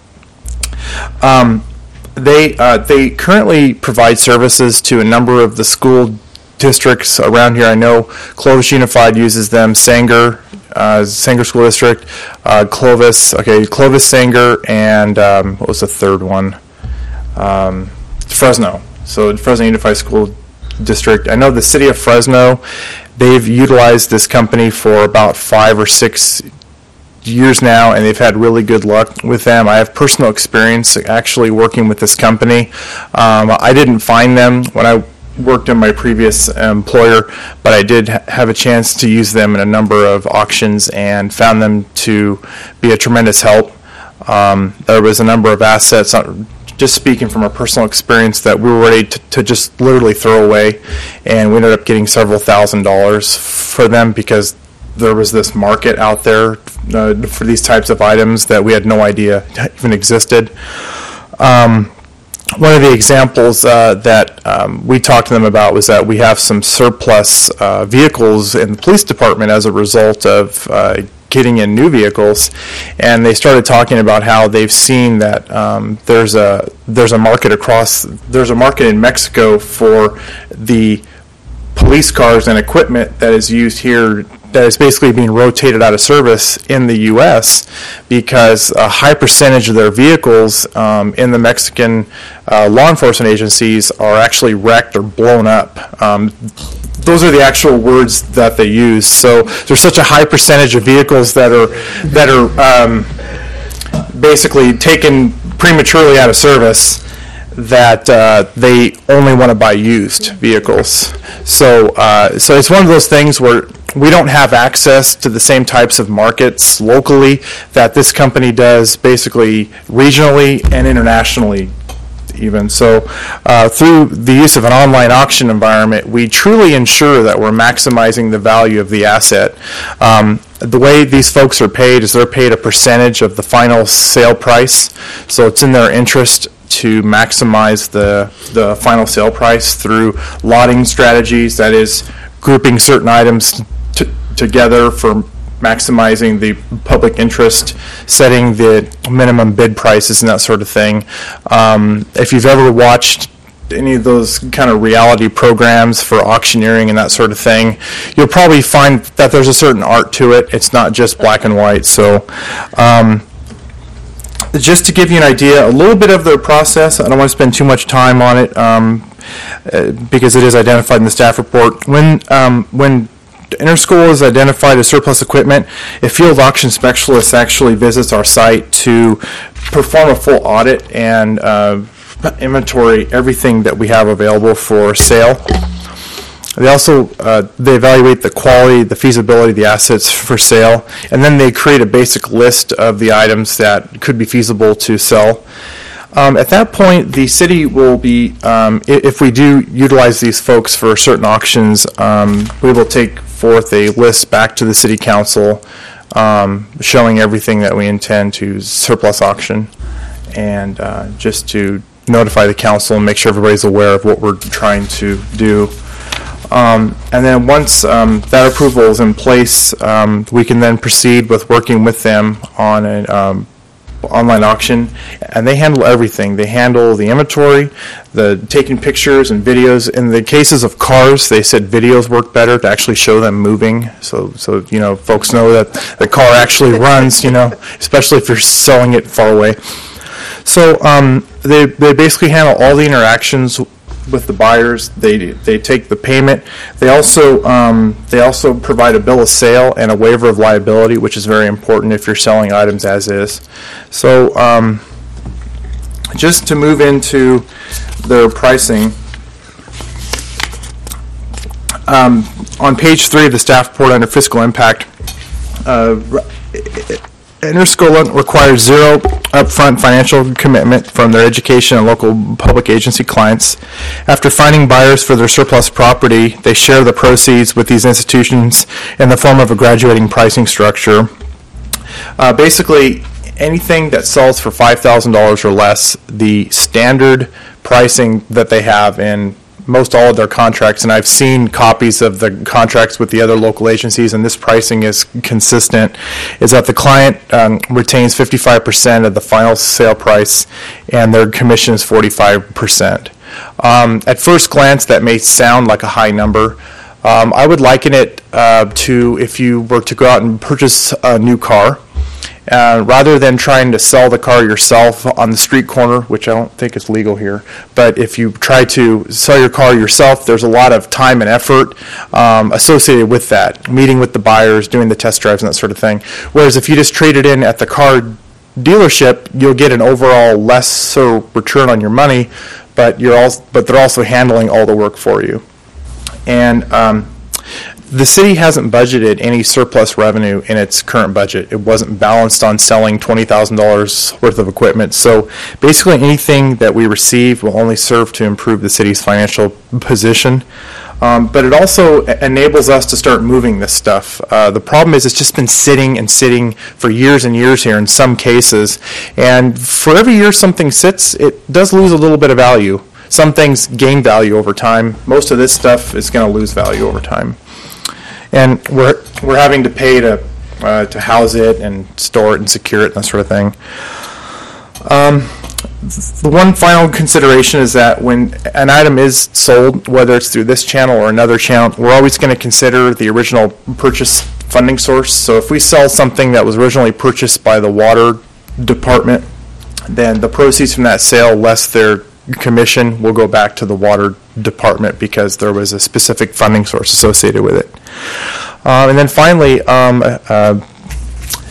Um, they uh, they currently provide services to a number of the school districts around here. I know Clovis Unified uses them, Sanger, uh, Sanger School District, uh, Clovis, okay, Clovis, Sanger, and um, what was the third one? Um, Fresno. So Fresno Unified School District. I know the city of Fresno, they've utilized this company for about five or six years now, and they've had really good luck with them. I have personal experience actually working with this company. Um, I didn't find them when I worked in my previous employer, but I did ha- have a chance to use them in a number of auctions and found them to be a tremendous help. Um, there was a number of assets, uh, just speaking from a personal experience, that we were ready to, to just literally throw away, and we ended up getting several thousand dollars for them because there was this market out there uh, for these types of items that we had no idea even existed. Um, one of the examples uh, that um, we talked to them about was that we have some surplus uh, vehicles in the police department as a result of uh, getting in new vehicles, and they started talking about how they've seen that um, there's a there's a market across there's a market in Mexico for the police cars and equipment that is used here, that is basically being rotated out of service in the U S because a high percentage of their vehicles um, in the Mexican uh, law enforcement agencies are actually wrecked or blown up. Um, Those are the actual words that they use. So there's such a high percentage of vehicles that are that are um, basically taken prematurely out of service that uh, they only want to buy used vehicles. So, uh, so it's one of those things where we don't have access to the same types of markets locally that this company does, basically regionally and internationally even. So uh, through the use of an online auction environment, we truly ensure that we're maximizing the value of the asset. Um, the way these folks are paid is they're paid a percentage of the final sale price, so it's in their interest to maximize the, the final sale price through lotting strategies, that is, grouping certain items t- together for maximizing the public interest, setting the minimum bid prices and that sort of thing. Um, if you've ever watched any of those kind of reality programs for auctioneering and that sort of thing, you'll probably find that there's a certain art to it. It's not just black and white. So um, just to give you an idea, a little bit of the process, I don't want to spend too much time on it um, uh, because it is identified in the staff report. When um, when Interschool is identified as surplus equipment, a field auction specialist actually visits our site to perform a full audit and uh, inventory everything that we have available for sale. They also uh, they evaluate the quality, the feasibility of the assets for sale, and then they create a basic list of the items that could be feasible to sell. Um, at that point, the city will be, um, i- if we do utilize these folks for certain auctions, um, we will take forth a list back to the city council um, showing everything that we intend to surplus auction, and uh, just to notify the council and make sure everybody's aware of what we're trying to do. Um, and then once um, that approval is in place, um, we can then proceed with working with them on an um, online auction, and they handle everything. They handle the inventory, the taking pictures and videos. In the cases of cars, they said videos work better to actually show them moving, so so you know folks know that the car actually runs. You know, especially if you're selling it far away. So um, they they basically handle all the interactions with the buyers. They they take the payment. They also um, they also provide a bill of sale and a waiver of liability, which is very important if you're selling items as is. So um, just to move into their pricing, um, on page three of the staff report under fiscal impact, uh, Interschool requires zero upfront financial commitment from their education and local public agency clients. After finding buyers for their surplus property, they share the proceeds with these institutions in the form of a graduating pricing structure. Uh, basically, anything that sells for five thousand dollars or less, the standard pricing that they have in most all of their contracts, and I've seen copies of the contracts with the other local agencies, and this pricing is consistent, is that the client um, retains fifty-five percent of the final sale price, and their commission is forty-five percent. Um, at first glance, that may sound like a high number. Um, I would liken it uh, to if you were to go out and purchase a new car. Uh, rather than trying to sell the car yourself on the street corner, which I don't think is legal here, but if you try to sell your car yourself, there's a lot of time and effort um, associated with that, meeting with the buyers, doing the test drives and that sort of thing. Whereas if you just trade it in at the car dealership, you'll get an overall lesser return on your money, but you're also, but they're also handling all the work for you. And um, the city hasn't budgeted any surplus revenue in its current budget. It wasn't balanced on selling twenty thousand dollars worth of equipment. So basically anything that we receive will only serve to improve the city's financial position. Um, but it also enables us to start moving this stuff. Uh, the problem is it's just been sitting and sitting for years and years here in some cases. And for every year something sits, it does lose a little bit of value. Some things gain value over time. Most of this stuff is going to lose value over time. And we're we're having to pay to uh, to house it and store it and secure it and that sort of thing. Um, the one final consideration is that when an item is sold, whether it's through this channel or another channel, we're always going to consider the original purchase funding source. So if we sell something that was originally purchased by the water department, then the proceeds from that sale less their commission will go back to the water department because there was a specific funding source associated with it. Um, and then finally, um, uh,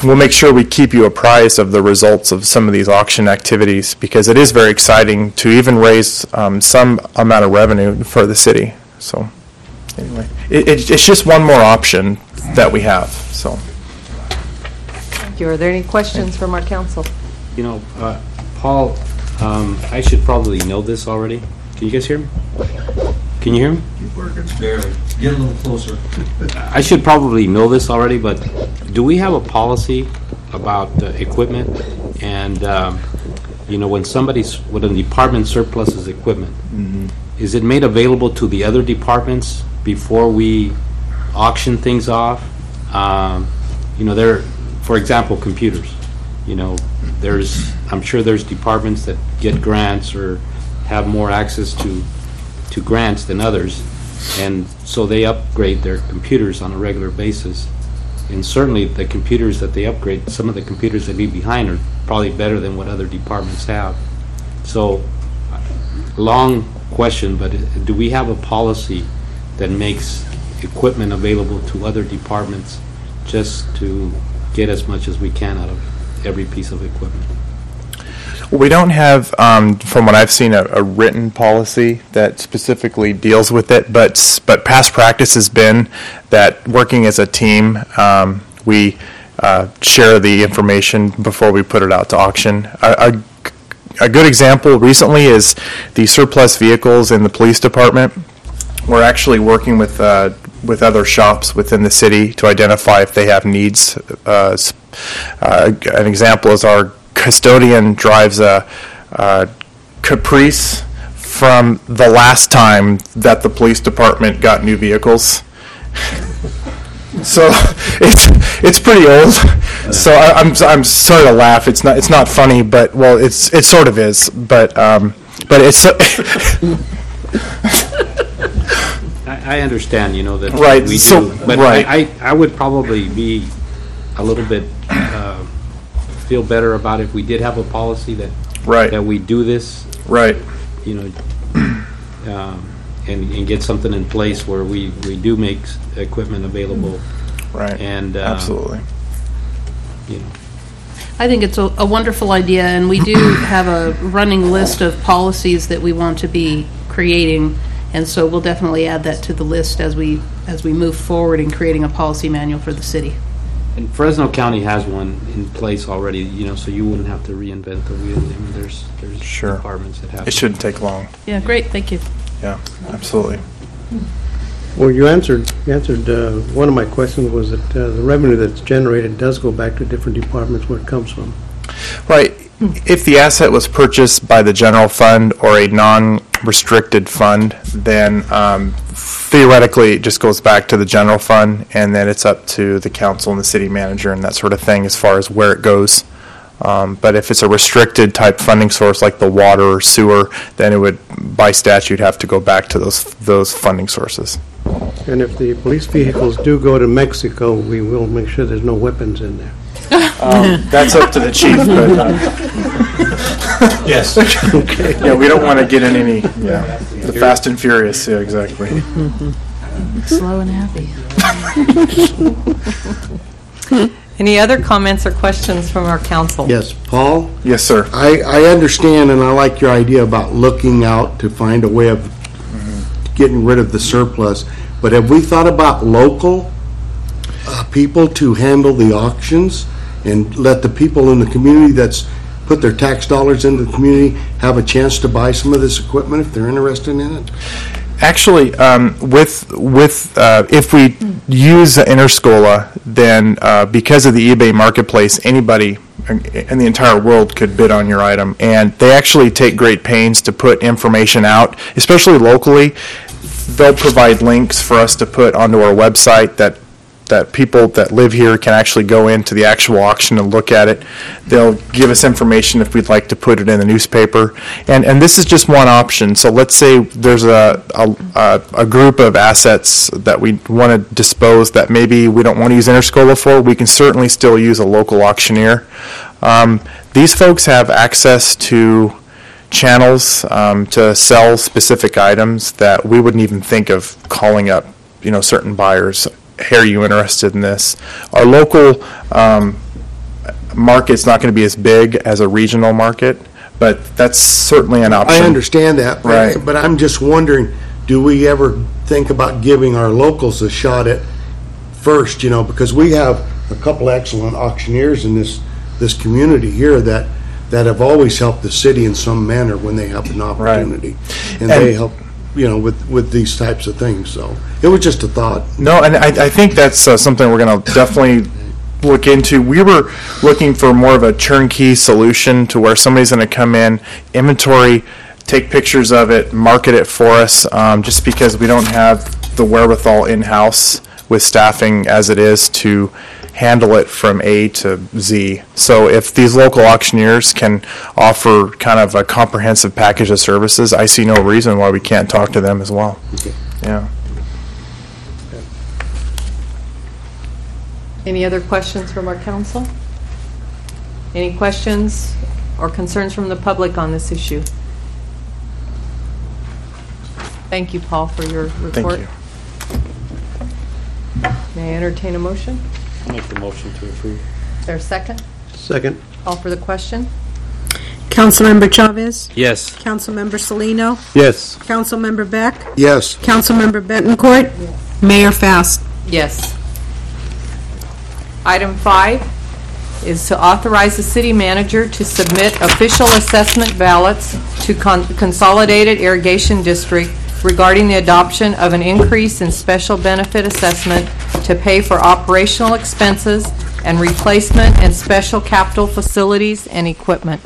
we'll make sure we keep you apprised of the results of some of these auction activities, because it is very exciting to even raise um, some amount of revenue for the city. So anyway, it, it, it's just one more option that we have. So. Thank you. Are there any questions from our council? You know, uh, Paul, um, I should probably know this already. Can you guys hear me? Can you hear me? Keep working. Barely. Get a little closer. I should probably know this already, but do we have a policy about uh, equipment? And, um, you know, when somebody's, when a department surpluses equipment, Mm-hmm. is it made available to the other departments before we auction things off? Um, you know, there, for example, computers. You know, there's, I'm sure there's departments that get grants or have more access to to grants than others, and so they upgrade their computers on a regular basis. And certainly the computers that they upgrade, some of the computers that leave behind are probably better than what other departments have. So, long question, but do we have a policy that makes equipment available to other departments just to get as much as we can out of every piece of equipment? We don't have, um, from what I've seen, a, a written policy that specifically deals with it, but but past practice has been that working as a team, um, we uh, share the information before we put it out to auction. A, a, a good example recently is the surplus vehicles in the police department. We're actually working with uh, with other shops within the city to identify if they have needs. Uh, uh, an example is our custodian drives a, a Caprice from the last time that the police department got new vehicles. So it's it's pretty old. So I, I'm I'm sorry to laugh. It's not it's not funny, but well, it's it sort of is. But um, but it's. I, I understand, you know, that right, we so, do, but right. I, I, I would probably be a little bit, uh, feel better about if we did have a policy that, right. that we do this. Right. You know, um, and, and get something in place where we, we do make s- equipment available. Right. And, uh, absolutely. You know. I think it's a, a wonderful idea, and we do have a running list of policies that we want to be creating, and so we'll definitely add that to the list as we as we move forward in creating a policy manual for the city. And Fresno County has one in place already, you know, so you wouldn't have to reinvent the wheel. I mean, there's there's Sure. departments that have. It shouldn't take long. Yeah, great, thank you. Yeah, absolutely. Well, you answered, you answered, uh, one of my questions was that uh, the revenue that's generated does go back to different departments where it comes from. Right. If the asset was purchased by the general fund or a non-restricted fund, then um, theoretically it just goes back to the general fund, and then it's up to the council and the city manager and that sort of thing as far as where it goes. Um, but if it's a restricted type funding source like the water or sewer, then it would, by statute, have to go back to those those funding sources. And if the police vehicles do go to Mexico, we will make sure there's no weapons in there. Um, that's up to the chief, but uh, Yes. Okay. yeah, we don't want to get in any yeah, the Fast and Furious. Yeah, exactly. Slow and happy. Any other comments or questions from our council? Yes, Paul? Yes, sir. I, I understand, and I like your idea about looking out to find a way of getting rid of the surplus, but have we thought about local uh, people to handle the auctions and let the people in the community that's put their tax dollars into the community have a chance to buy some of this equipment if they're interested in it? Actually, um, with with uh, if we use Interscola, then uh, because of the eBay marketplace, anybody in the entire world could bid on your item, and they actually take great pains to put information out, especially locally. They'll provide links for us to put onto our website that that people that live here can actually go into the actual auction and look at it. They'll give us information if we'd like to put it in the newspaper. And and this is just one option. So let's say there's a a, a group of assets that we want to dispose that maybe we don't want to use Interscola for. We can certainly still use a local auctioneer. Um, these folks have access to channels um, to sell specific items that we wouldn't even think of calling up, you know, certain buyers. Hey, are you interested in this? Our local um, market's not going to be as big as a regional market, but that's certainly an option. I understand that, but, Right. but I'm just wondering, do we ever think about giving our locals a shot at first, you know, because we have a couple excellent auctioneers in this, this community here that, that have always helped the city in some manner when they have an opportunity. And they And- help, you know, with, with these types of things, so it was just a thought. No, and I, I think that's uh, something we're going to definitely look into. We were looking for more of a turnkey solution to where somebody's going to come in, inventory, take pictures of it, market it for us, um, just because we don't have the wherewithal in-house with staffing as it is to handle it from A to Z. So if these local auctioneers can offer kind of a comprehensive package of services, I see no reason why we can't talk to them as well. Yeah. Any other questions from our council? Any questions or concerns from the public on this issue? Thank you, Paul, for your report. Thank you. May I entertain a motion? I'll make the motion to approve. Is there a second? Second. Call for the question. Councilmember Chavez? Yes. Councilmember Salino? Yes. Councilmember Beck? Yes. Councilmember Betancourt? Mayor Fast? Yes. Item five is to authorize the city manager to submit official assessment ballots to Con- Consolidated Irrigation District regarding the adoption of an increase in special benefit assessment to pay for operational expenses and replacement and special capital facilities and equipment.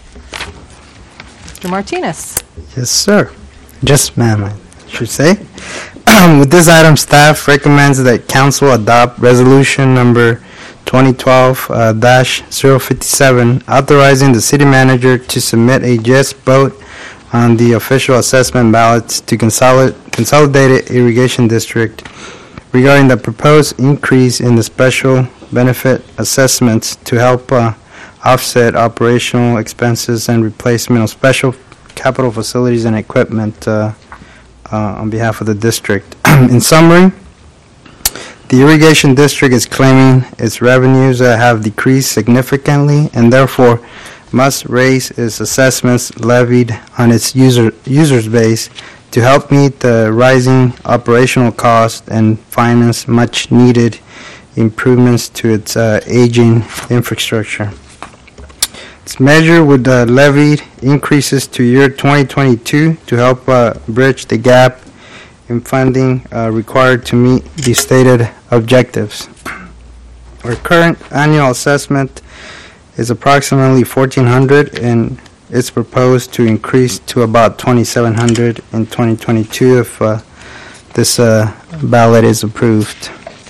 Mister Martinez. Yes, sir. Just ma'am, I should say. With this item, staff recommends that council adopt resolution number twenty twelve dash zero fifty-seven, authorizing the city manager to submit a yes vote on the official assessment ballots to consolid- Consolidated Irrigation District regarding the proposed increase in the special benefit assessments to help uh, offset operational expenses and replacement of special capital facilities and equipment uh, uh, on behalf of the district. In summary, the irrigation district is claiming its revenues uh, have decreased significantly and therefore must raise its assessments levied on its user users base to help meet the rising operational costs and finance much needed improvements to its uh, aging infrastructure. This measure would uh, levy increases to year twenty twenty-two to help uh, bridge the gap in funding uh, required to meet the stated objectives. Our current annual assessment is approximately fourteen hundred and it's proposed to increase to about twenty-seven hundred in twenty twenty-two if uh, this uh, ballot is approved.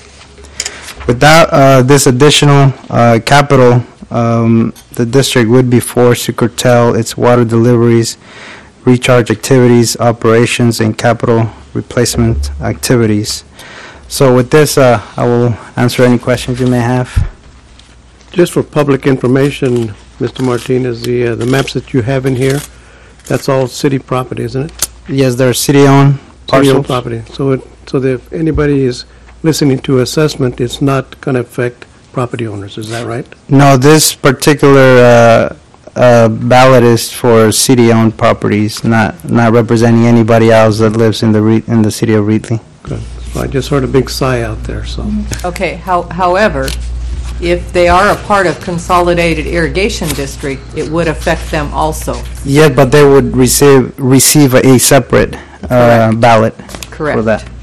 Without uh, this additional uh, capital, um, the district would be forced to curtail its water deliveries, recharge activities, operations, and capital replacement activities. So with this, uh, I will answer any questions you may have. Just for public information, Mister Martinez, the, uh, the maps that you have in here, that's all city property, isn't it? Yes, they're city-owned City-owned parcels. property. So it, so that if anybody is listening to assessment, it's not going to affect property owners, is that right? No, this particular uh, uh, ballot is for city-owned properties, not not representing anybody else that lives in the Re- in the city of Reedley. Good. So I just heard a big sigh out there, so. Okay, how- however, if they are a part of Consolidated Irrigation District, it would affect them also. Yeah, but they would receive receive a separate uh, ballot Correct. for that.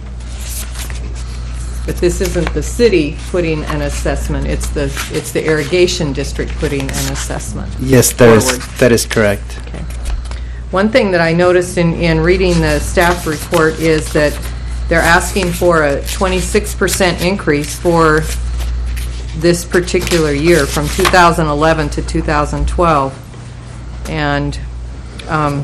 But this isn't the city putting an assessment, it's the, it's the irrigation district putting an assessment. Yes, that is forward. that is correct. Okay. One thing that I noticed in, in reading the staff report is that they're asking for a twenty-six percent increase for this particular year, from two thousand eleven to two thousand twelve. And um,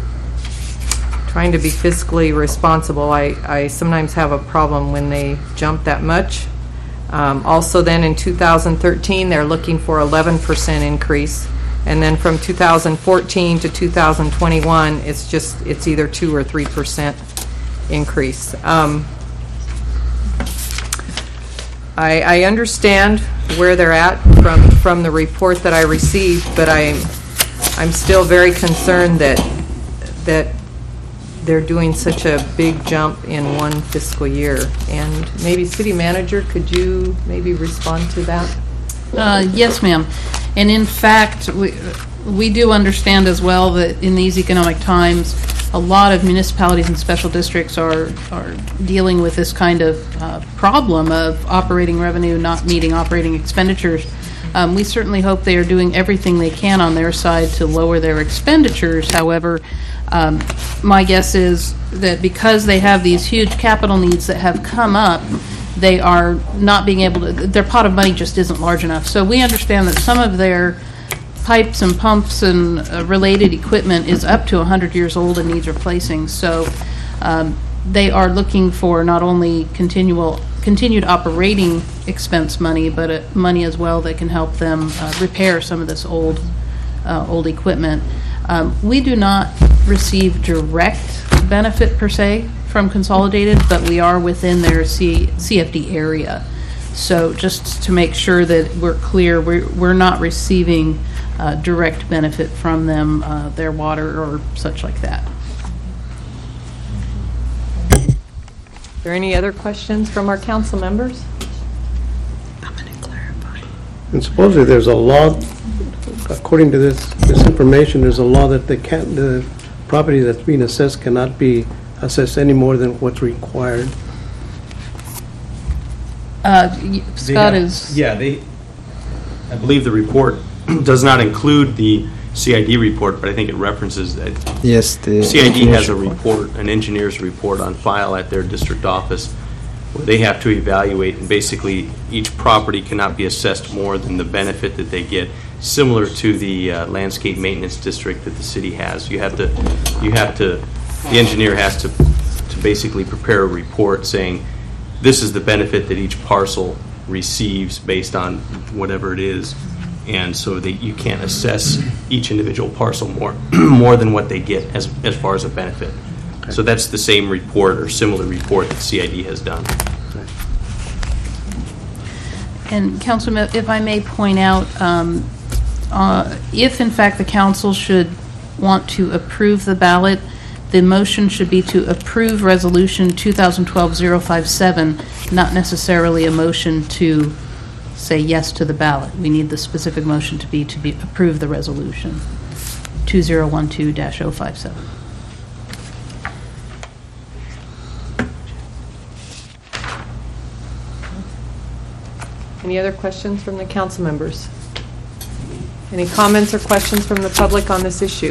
trying to be fiscally responsible, I, I sometimes have a problem when they jump that much. Um, also then in two thousand thirteen, they're looking for eleven percent increase. And then from two thousand fourteen to two thousand twenty-one, it's just, it's either two or three percent increase. Um, I, I understand where they're at from, from the report that I received, but I'm, I'm still very concerned that, that they're doing such a big jump in one fiscal year. And maybe City Manager, could you maybe respond to that? Uh, yes, ma'am. And in fact, we, we do understand as well that in these economic times, a lot of municipalities and special districts are, are dealing with this kind of uh, problem of operating revenue not meeting operating expenditures. Um, we certainly hope they are doing everything they can on their side to lower their expenditures. However, um, my guess is that because they have these huge capital needs that have come up, they are not being able to, their pot of money just isn't large enough. So we understand that some of their pipes and pumps and uh, related equipment is up to one hundred years old and needs replacing. So um, they are looking for not only continual continued operating expense money, but uh, money as well that can help them uh, repair some of this old uh, old equipment. Um, we do not receive direct benefit per se from Consolidated, but we are within their C- CFD area. So just to make sure that we're clear, we're, we're not receiving uh, direct benefit from them, uh, their water or such like that. Are there any other questions from our council members? And supposedly there's a law, according to this, this information, there's a law that they can't, the property that's being assessed cannot be assessed any more than what's required. Uh, y- They Scott have- is, Yeah, they, I believe the report does not include the C I D report, but I think it references that. Yes, the C I D has a engineer's report, an engineer's report on file at their district office, where they have to evaluate, and basically, each property cannot be assessed more than the benefit that they get, similar to the uh, landscape maintenance district that the city has. You have to, you have to, the engineer has to, to basically prepare a report saying, this is the benefit that each parcel receives based on whatever it is, and so that you can't assess each individual parcel more more than what they get as as far as a benefit. Okay. So that's the same report or similar report that C I D has done. and Councilman, if I may point out, um, uh, if in fact the council should want to approve the ballot, the motion should be to approve Resolution two thousand twelve dash zero five seven, not necessarily a motion to say yes to the ballot. We need the specific motion to be to be approve the resolution two thousand twelve dash zero five seven. Any other questions from the council members? Any comments or questions from the public on this issue?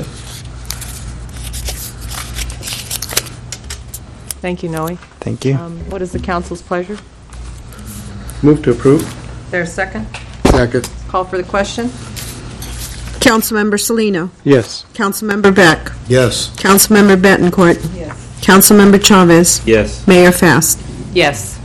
Thank you, Noe. Thank you. Um, What is the council's pleasure? Move to approve. Is there a second? Second. Call for the question. Councilmember Salino. Yes. Councilmember Beck. Yes. Councilmember Betancourt. Yes. Councilmember Chavez. Yes. Mayor Fast. Yes.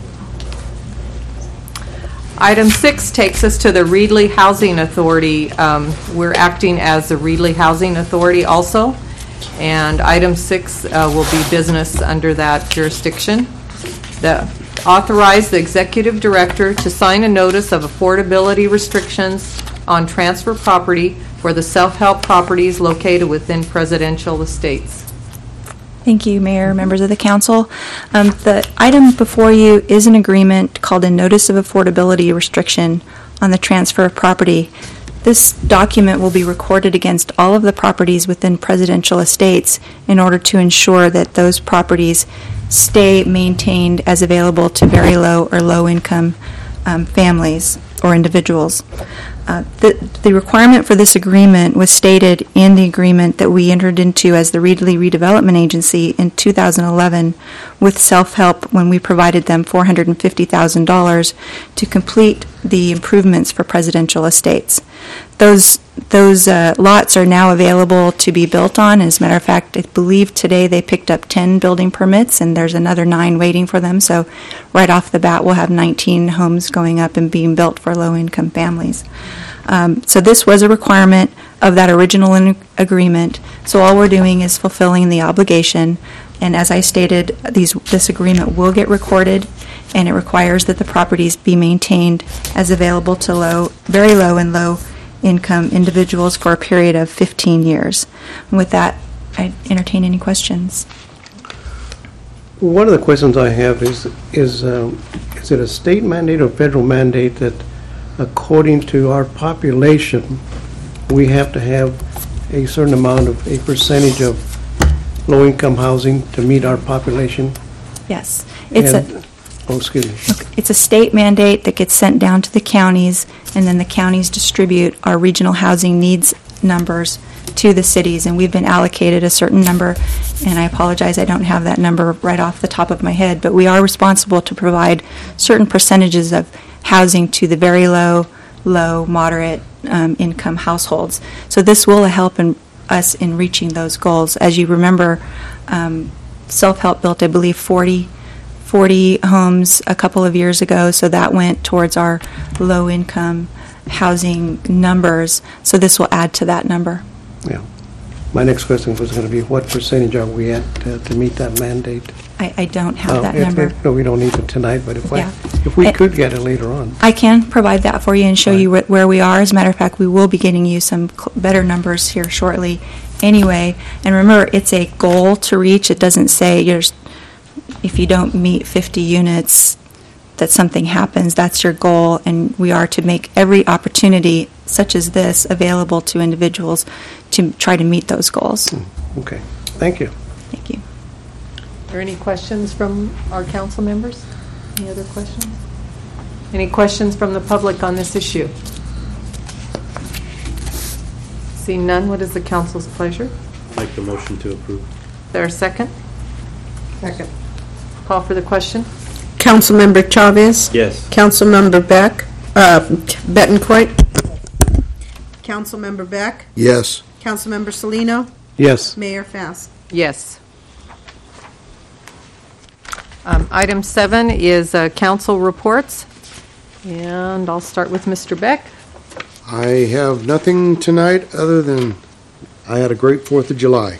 Item six takes us to the Reedley Housing Authority. Um, We're acting as the Reedley Housing Authority also, and item six uh, will be business under that jurisdiction. The authorize the executive director to sign a notice of affordability restrictions on transfer property for the self-help properties located within presidential estates. Thank you, Mayor, members of the council. Um, the item before you is an agreement called a Notice of Affordability Restriction on the transfer of property. This document will be recorded against all of the properties within presidential estates in order to ensure that those properties stay maintained as available to very low or low-income um, families or individuals. Uh, the, the requirement for this agreement was stated in the agreement that we entered into as the Reedley Redevelopment Agency in two thousand eleven with Self-Help when we provided them four hundred fifty thousand dollars to complete the improvements for presidential estates. Those those uh, lots are now available to be built on. As a matter of fact, I believe today they picked up ten building permits, and there's another nine waiting for them. So right off the bat, we'll have nineteen homes going up and being built for low-income families. Um, so this was a requirement of that original in- agreement. So all we're doing is fulfilling the obligation. And as I stated, these, this agreement will get recorded and it requires that the properties be maintained as available to low, very low and low-income individuals for a period of fifteen years. And with that, I entertain any questions. One of the questions I have is, is, um, is it a state mandate or federal mandate that according to our population, we have to have a certain amount of, a percentage of low-income housing to meet our population? Yes. It's And- a, Oh, excuse me. it's a state mandate that gets sent down to the counties, and then the counties distribute our regional housing needs numbers to the cities, and we've been allocated a certain number, and I apologize, I don't have that number right off the top of my head, but we are responsible to provide certain percentages of housing to the very low, low, moderate um, income households. So this will help in, us in reaching those goals. As you remember, um, Self-Help built, I believe, forty, forty homes a couple of years ago, so that went towards our low-income housing numbers. So this will add to that number. Yeah. My next question was going to be, what percentage are we at uh, to meet that mandate? I, I don't have Oh, that if- number. if- No, we don't need it tonight, but if I, Yeah. if we And- could get it later on. I can provide that for you and show you wh- where we are. As a matter of fact, we will be getting you some cl- better numbers here shortly anyway. And remember, it's a goal to reach. It doesn't say you're, s- if you don't meet fifty units, that something happens. That's your goal, and we are to make every opportunity such as this available to individuals to try to meet those goals. Okay, thank you. Thank you. Are there any questions from our council members? Any other questions? Any questions from the public on this issue? Seeing none, what is the council's pleasure? Make the motion to approve. Is there a second? Second. Call for the question. Councilmember Chavez? Yes. Councilmember Beck? Uh, Betancourt? Councilmember Beck? Yes. Councilmember Salino? Yes. Mayor Fast? Yes. Um, Item seven is uh, council reports, and I'll start with Mister Beck. I have nothing tonight other than I had a great Fourth of July.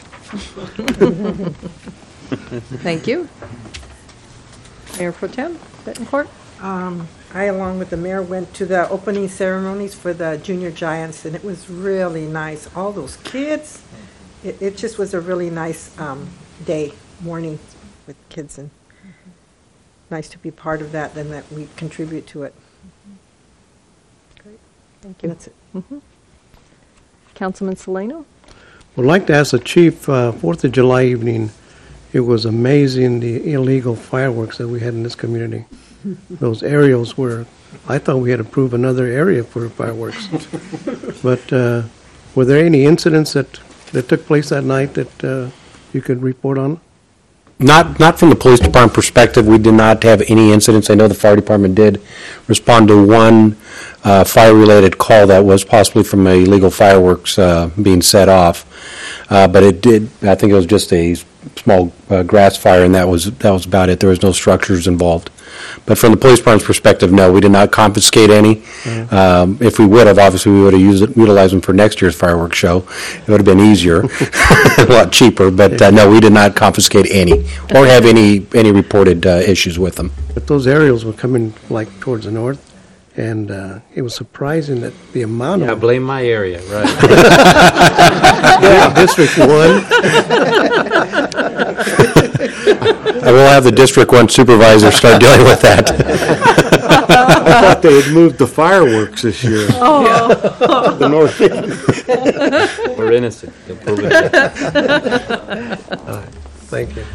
Thank you. Mayor Pro Tem Betancourt? Um, I, along with the mayor, went to the opening ceremonies for the Junior Giants, and it was really nice. All those kids, it, it just was a really nice um, day, morning with kids, and nice to be part of that and that we contribute to it. Great, thank you. That's it. Mhm. Councilman Salino? Would like to ask the chief, uh, Fourth of July evening, it was amazing the illegal fireworks that we had in this community. Those aerials were, I thought we had approved another area for fireworks. But uh, were there any incidents that, that took place that night that uh, you could report on? Not, not from the police department perspective, we did not have any incidents. I know the fire department did respond to one uh, fire-related call that was possibly from illegal fireworks uh, being set off. Uh, But it did, I think it was just a small uh, grass fire, and that was, that was about it. There was no structures involved. But from the police department's perspective, no, we did not confiscate any. Um, If we would have, obviously, we would have used it, utilized them for next year's fireworks show. It would have been easier, a lot cheaper, but uh, no, we did not confiscate any or have any, any reported uh, issues with them. But those aerials were coming like towards the north, and uh, it was surprising that the amount Yeah, of blame my area, right. Yeah, District One. I will have the District One supervisor start dealing with that. I thought they had moved the fireworks this year. Oh. The north end. We're innocent. They'll prove it. Thank you.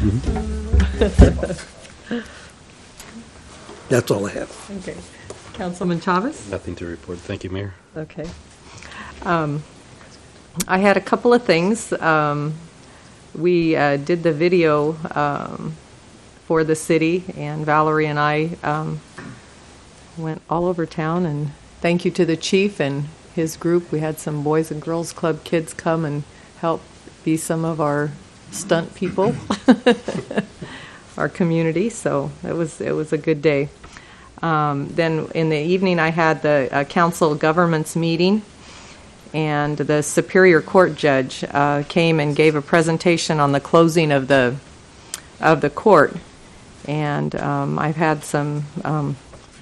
That's all I have. Okay. Councilman Chavez? Nothing to report. Thank you, Mayor. Okay. Um, I had a couple of things. Um, We uh, did the video um, for the city, and Valerie and I um, went all over town, and thank you to the chief and his group. We had some Boys and Girls Club kids come and help be some of our stunt people, our community, so it was, it was a good day. Um, Then in the evening, I had the uh, council governments meeting, and the Superior Court judge uh, came and gave a presentation on the closing of the of the court. And um, I've had some, um,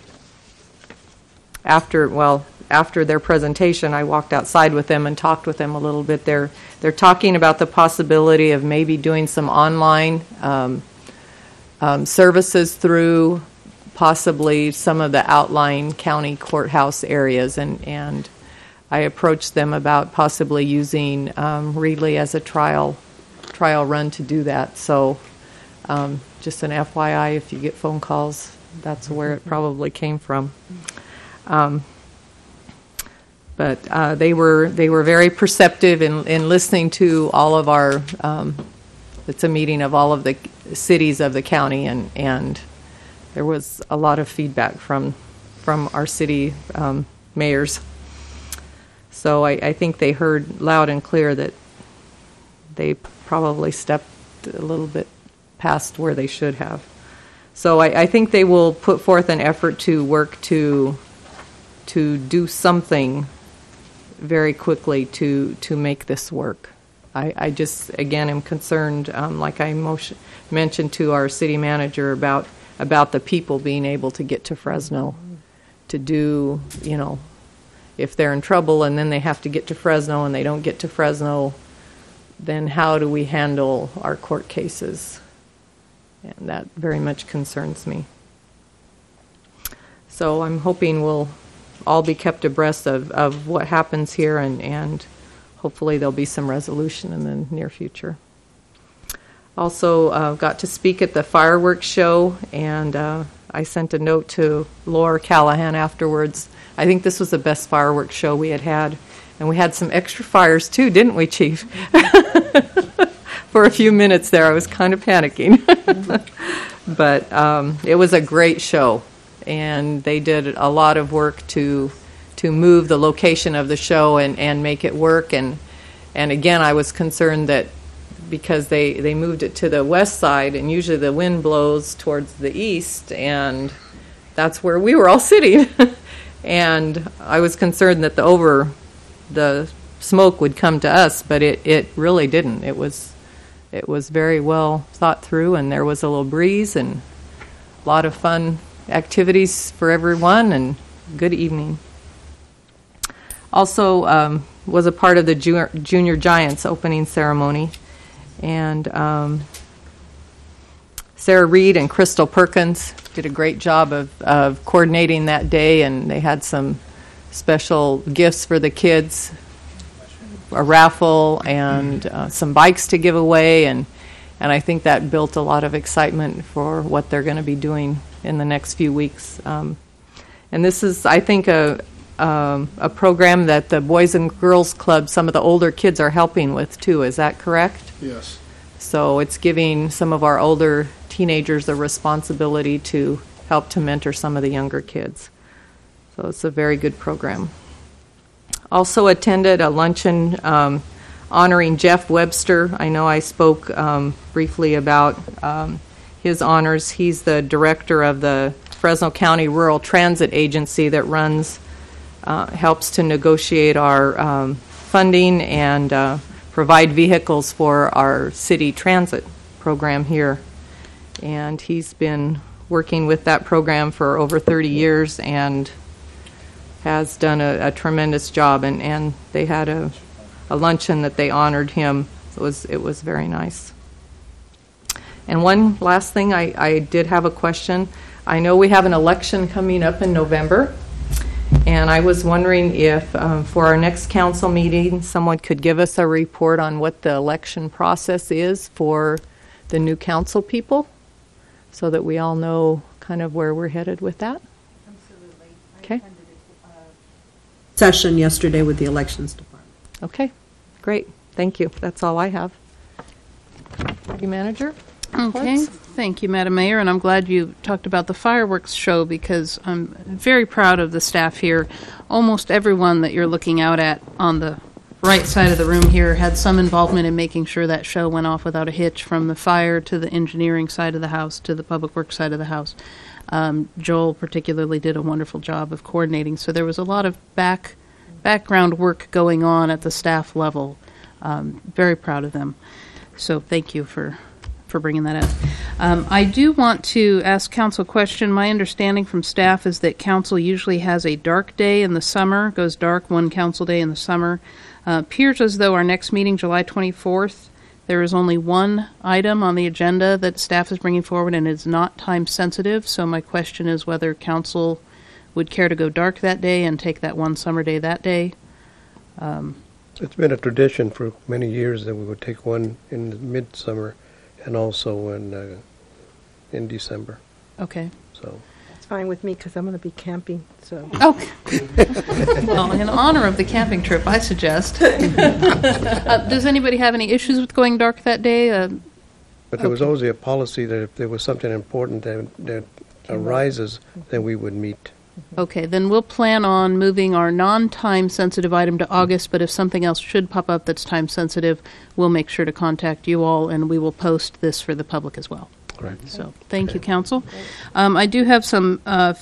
after, well, after their presentation, I walked outside with them and talked with them a little bit. They're, they're talking about the possibility of maybe doing some online um, um, services through possibly some of the outlying county courthouse areas, and, and I approached them about possibly using um, Readly as a trial trial run to do that. So um, just an F Y I, if you get phone calls, that's where it probably came from. Um, but uh, they were they were very perceptive in, in listening to all of our. Um, it's a meeting of all of the cities of the county, and and there was a lot of feedback from from our city um, mayors. So I, I think they heard loud and clear that they probably stepped a little bit past where they should have. So I, I think they will put forth an effort to work to to do something very quickly to to make this work. I, I just, again, am concerned, um, like I motion, mentioned to our city manager, about about the people being able to get to Fresno to do, you know, if they're in trouble and then they have to get to Fresno and they don't get to Fresno, then how do we handle our court cases? And that very much concerns me. So I'm hoping we'll all be kept abreast of, of what happens here, and, and hopefully there'll be some resolution in the near future. Also uh, got to speak at the fireworks show, and uh, I sent a note to Laura Callahan afterwards. I think this was the best fireworks show we had had, and we had some extra fires too, didn't we, Chief? For a few minutes there, I was kind of panicking. But um, it was a great show, and they did a lot of work to to move the location of the show and, and make it work. And and again, I was concerned that because they, they moved it to the west side, and usually the wind blows towards the east, and that's where we were all sitting. And I was concerned that the over the smoke would come to us, but it, it really didn't. It was it was very well thought through, and there was a little breeze and a lot of fun activities for everyone, and good evening. Also um, was a part of the Junior, Junior Giants opening ceremony, and um, Sarah Reed and Crystal Perkins did a great job of, of coordinating that day, and they had some special gifts for the kids, a raffle and uh, some bikes to give away, and and I think that built a lot of excitement for what they're going to be doing in the next few weeks. Um, and this is, I think, a um, a program that the Boys and Girls Club, some of the older kids are helping with too. Is that correct? Yes. So it's giving some of our older teenagers the responsibility to help to mentor some of the younger kids. So it's a very good program. Also attended a luncheon um, honoring Jeff Webster. I know I spoke um, briefly about um, his honors. He's the director of the Fresno County Rural Transit Agency that runs, uh, helps to negotiate our um, funding and uh, provide vehicles for our city transit program here. And he's been working with that program for over thirty years and has done a, a tremendous job, and, and they had a, a luncheon that they honored him. It was it was very nice. And one last thing, I, I did have a question. I know we have an election coming up in November, and I was wondering if um, for our next council meeting, someone could give us a report on what the election process is for the new council people, so that we all know kind of where we're headed with that. Absolutely. Okay. Session yesterday with the elections department. Okay, great. Thank you. That's all I have. City Manager? Okay, thank you, Madam Mayor, and I'm glad you talked about the fireworks show, because I'm very proud of the staff here. Almost everyone that you're looking out at on the right side of the room here had some involvement in making sure that show went off without a hitch, from the fire to the engineering side of the house to the public works side of the house. Um, Joel particularly did a wonderful job of coordinating, so there was a lot of back background work going on at the staff level. Um, very proud of them. So thank you for for bringing that up. Um, I do want to ask council a question. My understanding from staff is that council usually has a dark day in the summer, goes dark one council day in the summer. Uh, appears as though our next meeting, July twenty-fourth, there is only one item on the agenda that staff is bringing forward, and it's not time sensitive. So my question is whether council would care to go dark that day and take that one summer day that day. Um, It's been a tradition for many years that we would take one in the midsummer and also in uh, in December. Okay. So It's fine with me because I'm going to be camping, so. Oh, well, in honor of the camping trip, I suggest. uh, does anybody have any issues with going dark that day? Uh, But there was okay. always a policy that if there was something important that, that arises, then we would meet. Okay, then we'll plan on moving our non-time sensitive item to August, but if something else should pop up that's time sensitive, we'll make sure to contact you all, and we will post this for the public as well. Right. So, thank you, council. Um, I do have some uh,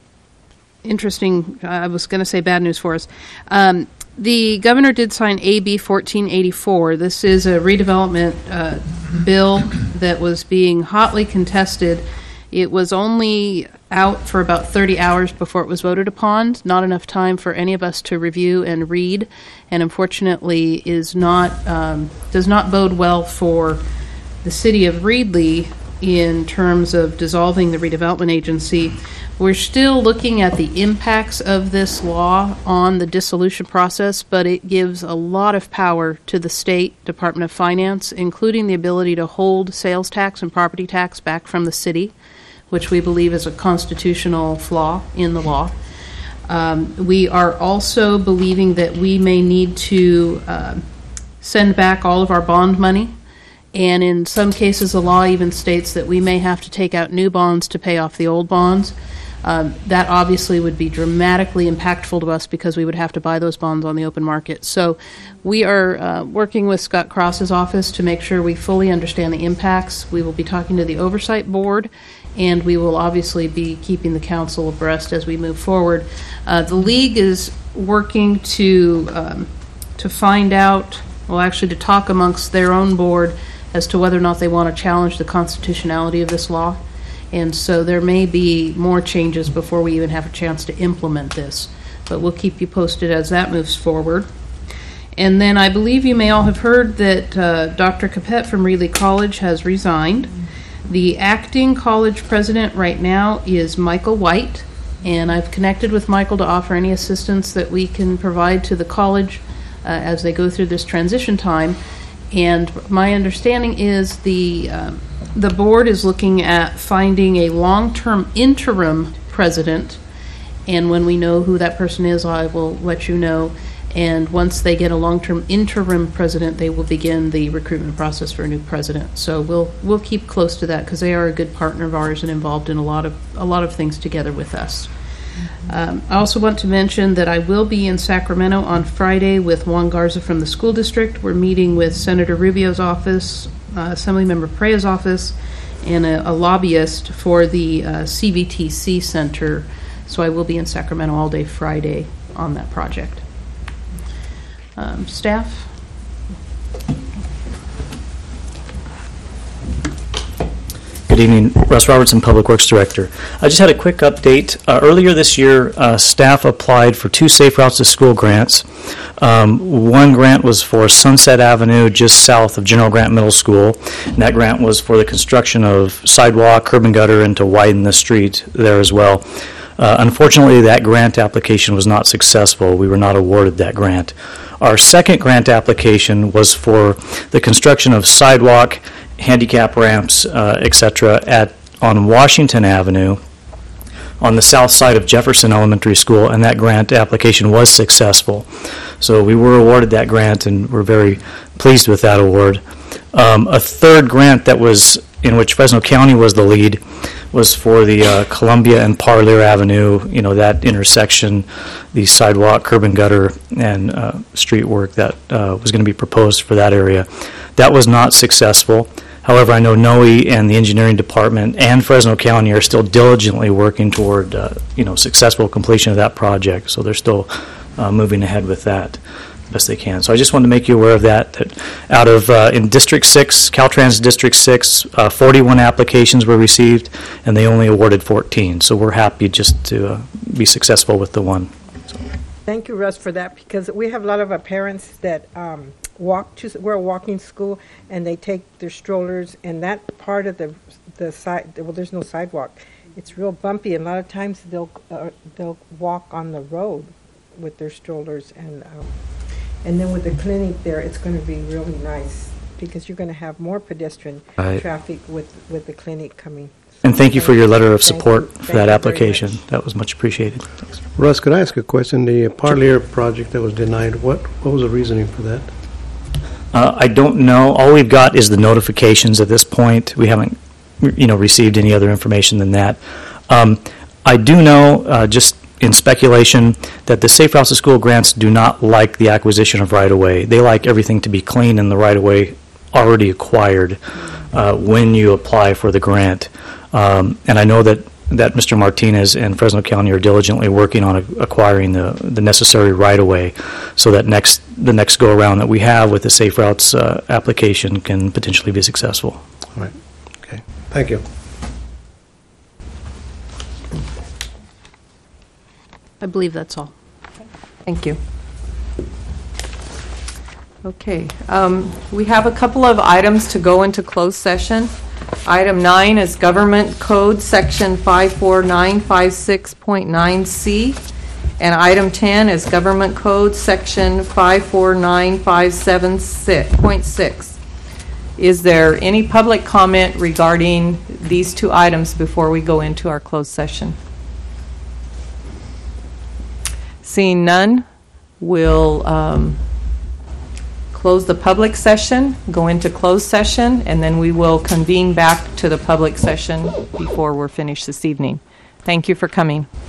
interesting, I was going to say bad news for us. Um, the governor did sign A B fourteen eighty-four. This is a redevelopment uh, bill that was being hotly contested. It was only out for about thirty hours before it was voted upon, not enough time for any of us to review and read, and unfortunately is not um, does not bode well for the city of Reedley in terms of dissolving the redevelopment agency. We're still looking at the impacts of this law on the dissolution process, but it gives a lot of power to the state Department of Finance, including the ability to hold sales tax and property tax back from the city, which we believe is a constitutional flaw in the law. Um, we are also believing that we may need to uh, send back all of our bond money, and in some cases the law even states that we may have to take out new bonds to pay off the old bonds. Um, that obviously would be dramatically impactful to us because we would have to buy those bonds on the open market. So we are uh, working with Scott Cross's office to make sure we fully understand the impacts. We will be talking to the Oversight Board, and we will obviously be keeping the council abreast as we move forward. Uh, the league is working to um, to find out, well, actually to talk amongst their own board as to whether or not they want to challenge the constitutionality of this law. And so there may be more changes before we even have a chance to implement this. But we'll keep you posted as that moves forward. And then I believe you may all have heard that uh, Doctor Capet from Reedley College has resigned. The acting college president right now is Michael White, and I've connected with Michael to offer any assistance that we can provide to the college uh, as they go through this transition time. And my understanding is the um, the board is looking at finding a long-term interim president, and when we know who that person is, I will let you know. And once they get a long-term interim president, they will begin the recruitment process for a new president. So we'll we'll keep close to that because they are a good partner of ours and involved in a lot of a lot of things together with us. Um, I also want to mention that I will be in Sacramento on Friday with Juan Garza from the school district. We're meeting with Senator Rubio's office, uh, Assemblymember Prea's office, and a, a lobbyist for the uh, C V T C Center. So I will be in Sacramento all day Friday on that project. Um, staff? Good evening, Russ Robertson, Public Works Director. I just had a quick update. Uh, earlier this year, uh, staff applied for two Safe Routes to School grants. Um, one grant was for Sunset Avenue, just south of General Grant Middle School, and that grant was for the construction of sidewalk, curb and gutter, and to widen the street there as well. Uh, unfortunately, that grant application was not successful. We were not awarded that grant. Our second grant application was for the construction of sidewalk, handicap ramps, uh, et cetera, at on Washington Avenue on the south side of Jefferson Elementary School, and that grant application was successful. So we were awarded that grant, and we're very pleased with that award. Um, a third grant that was in which Fresno County was the lead was for the uh, Columbia and Parlier Avenue, you know, that intersection, the sidewalk, curb and gutter, and uh, street work that uh, was going to be proposed for that area. That was not successful. However, I know N O E and the engineering department and Fresno County are still diligently working toward, uh, you know, successful completion of that project. So they're still uh, moving ahead with that. best they can. So I just wanted to make you aware of that, that out of, uh, in District six, Caltrans District six, uh, forty-one applications were received, and they only awarded fourteen. So we're happy just to uh, be successful with the one. Thank you, Russ, for that, because we have a lot of our parents that um, walk to, we're a walking school, and they take their strollers, and that part of the, the side, well, there's no sidewalk. It's real bumpy, and a lot of times they'll, uh, they'll walk on the road with their strollers, and um, and then with the clinic there, it's going to be really nice, because you're going to have more pedestrian Right. traffic with, with the clinic coming. And thank you for your letter of Thank support you. for Thank that you very application. much. That was much appreciated. Russ, could I ask a question? The Parlier project that was denied, what, what was the reasoning for that? Uh, I don't know. All we've got is the notifications at this point. We haven't, you know, received any other information than that. Um, I do know, uh, just in speculation, that the Safe Routes to School grants do not like the acquisition of right-of-way. They like everything to be clean and the right-of-way already acquired uh, when you apply for the grant. Um, and I know that, that Mister Martinez and Fresno County are diligently working on a, acquiring the, the necessary right-of-way, so that next the next go-around that we have with the Safe Routes uh, application can potentially be successful. All right. Okay. Thank you. I believe that's all. Thank you. Okay, um, we have a couple of items to go into closed session. Item nine is Government Code Section five four nine five six point nine C, and item ten is Government Code Section five four nine five seven point six. Is there any public comment regarding these two items before we go into our closed session? Seeing none, we'll um, close the public session, go into closed session, and then we will convene back to the public session before we're finished this evening. Thank you for coming.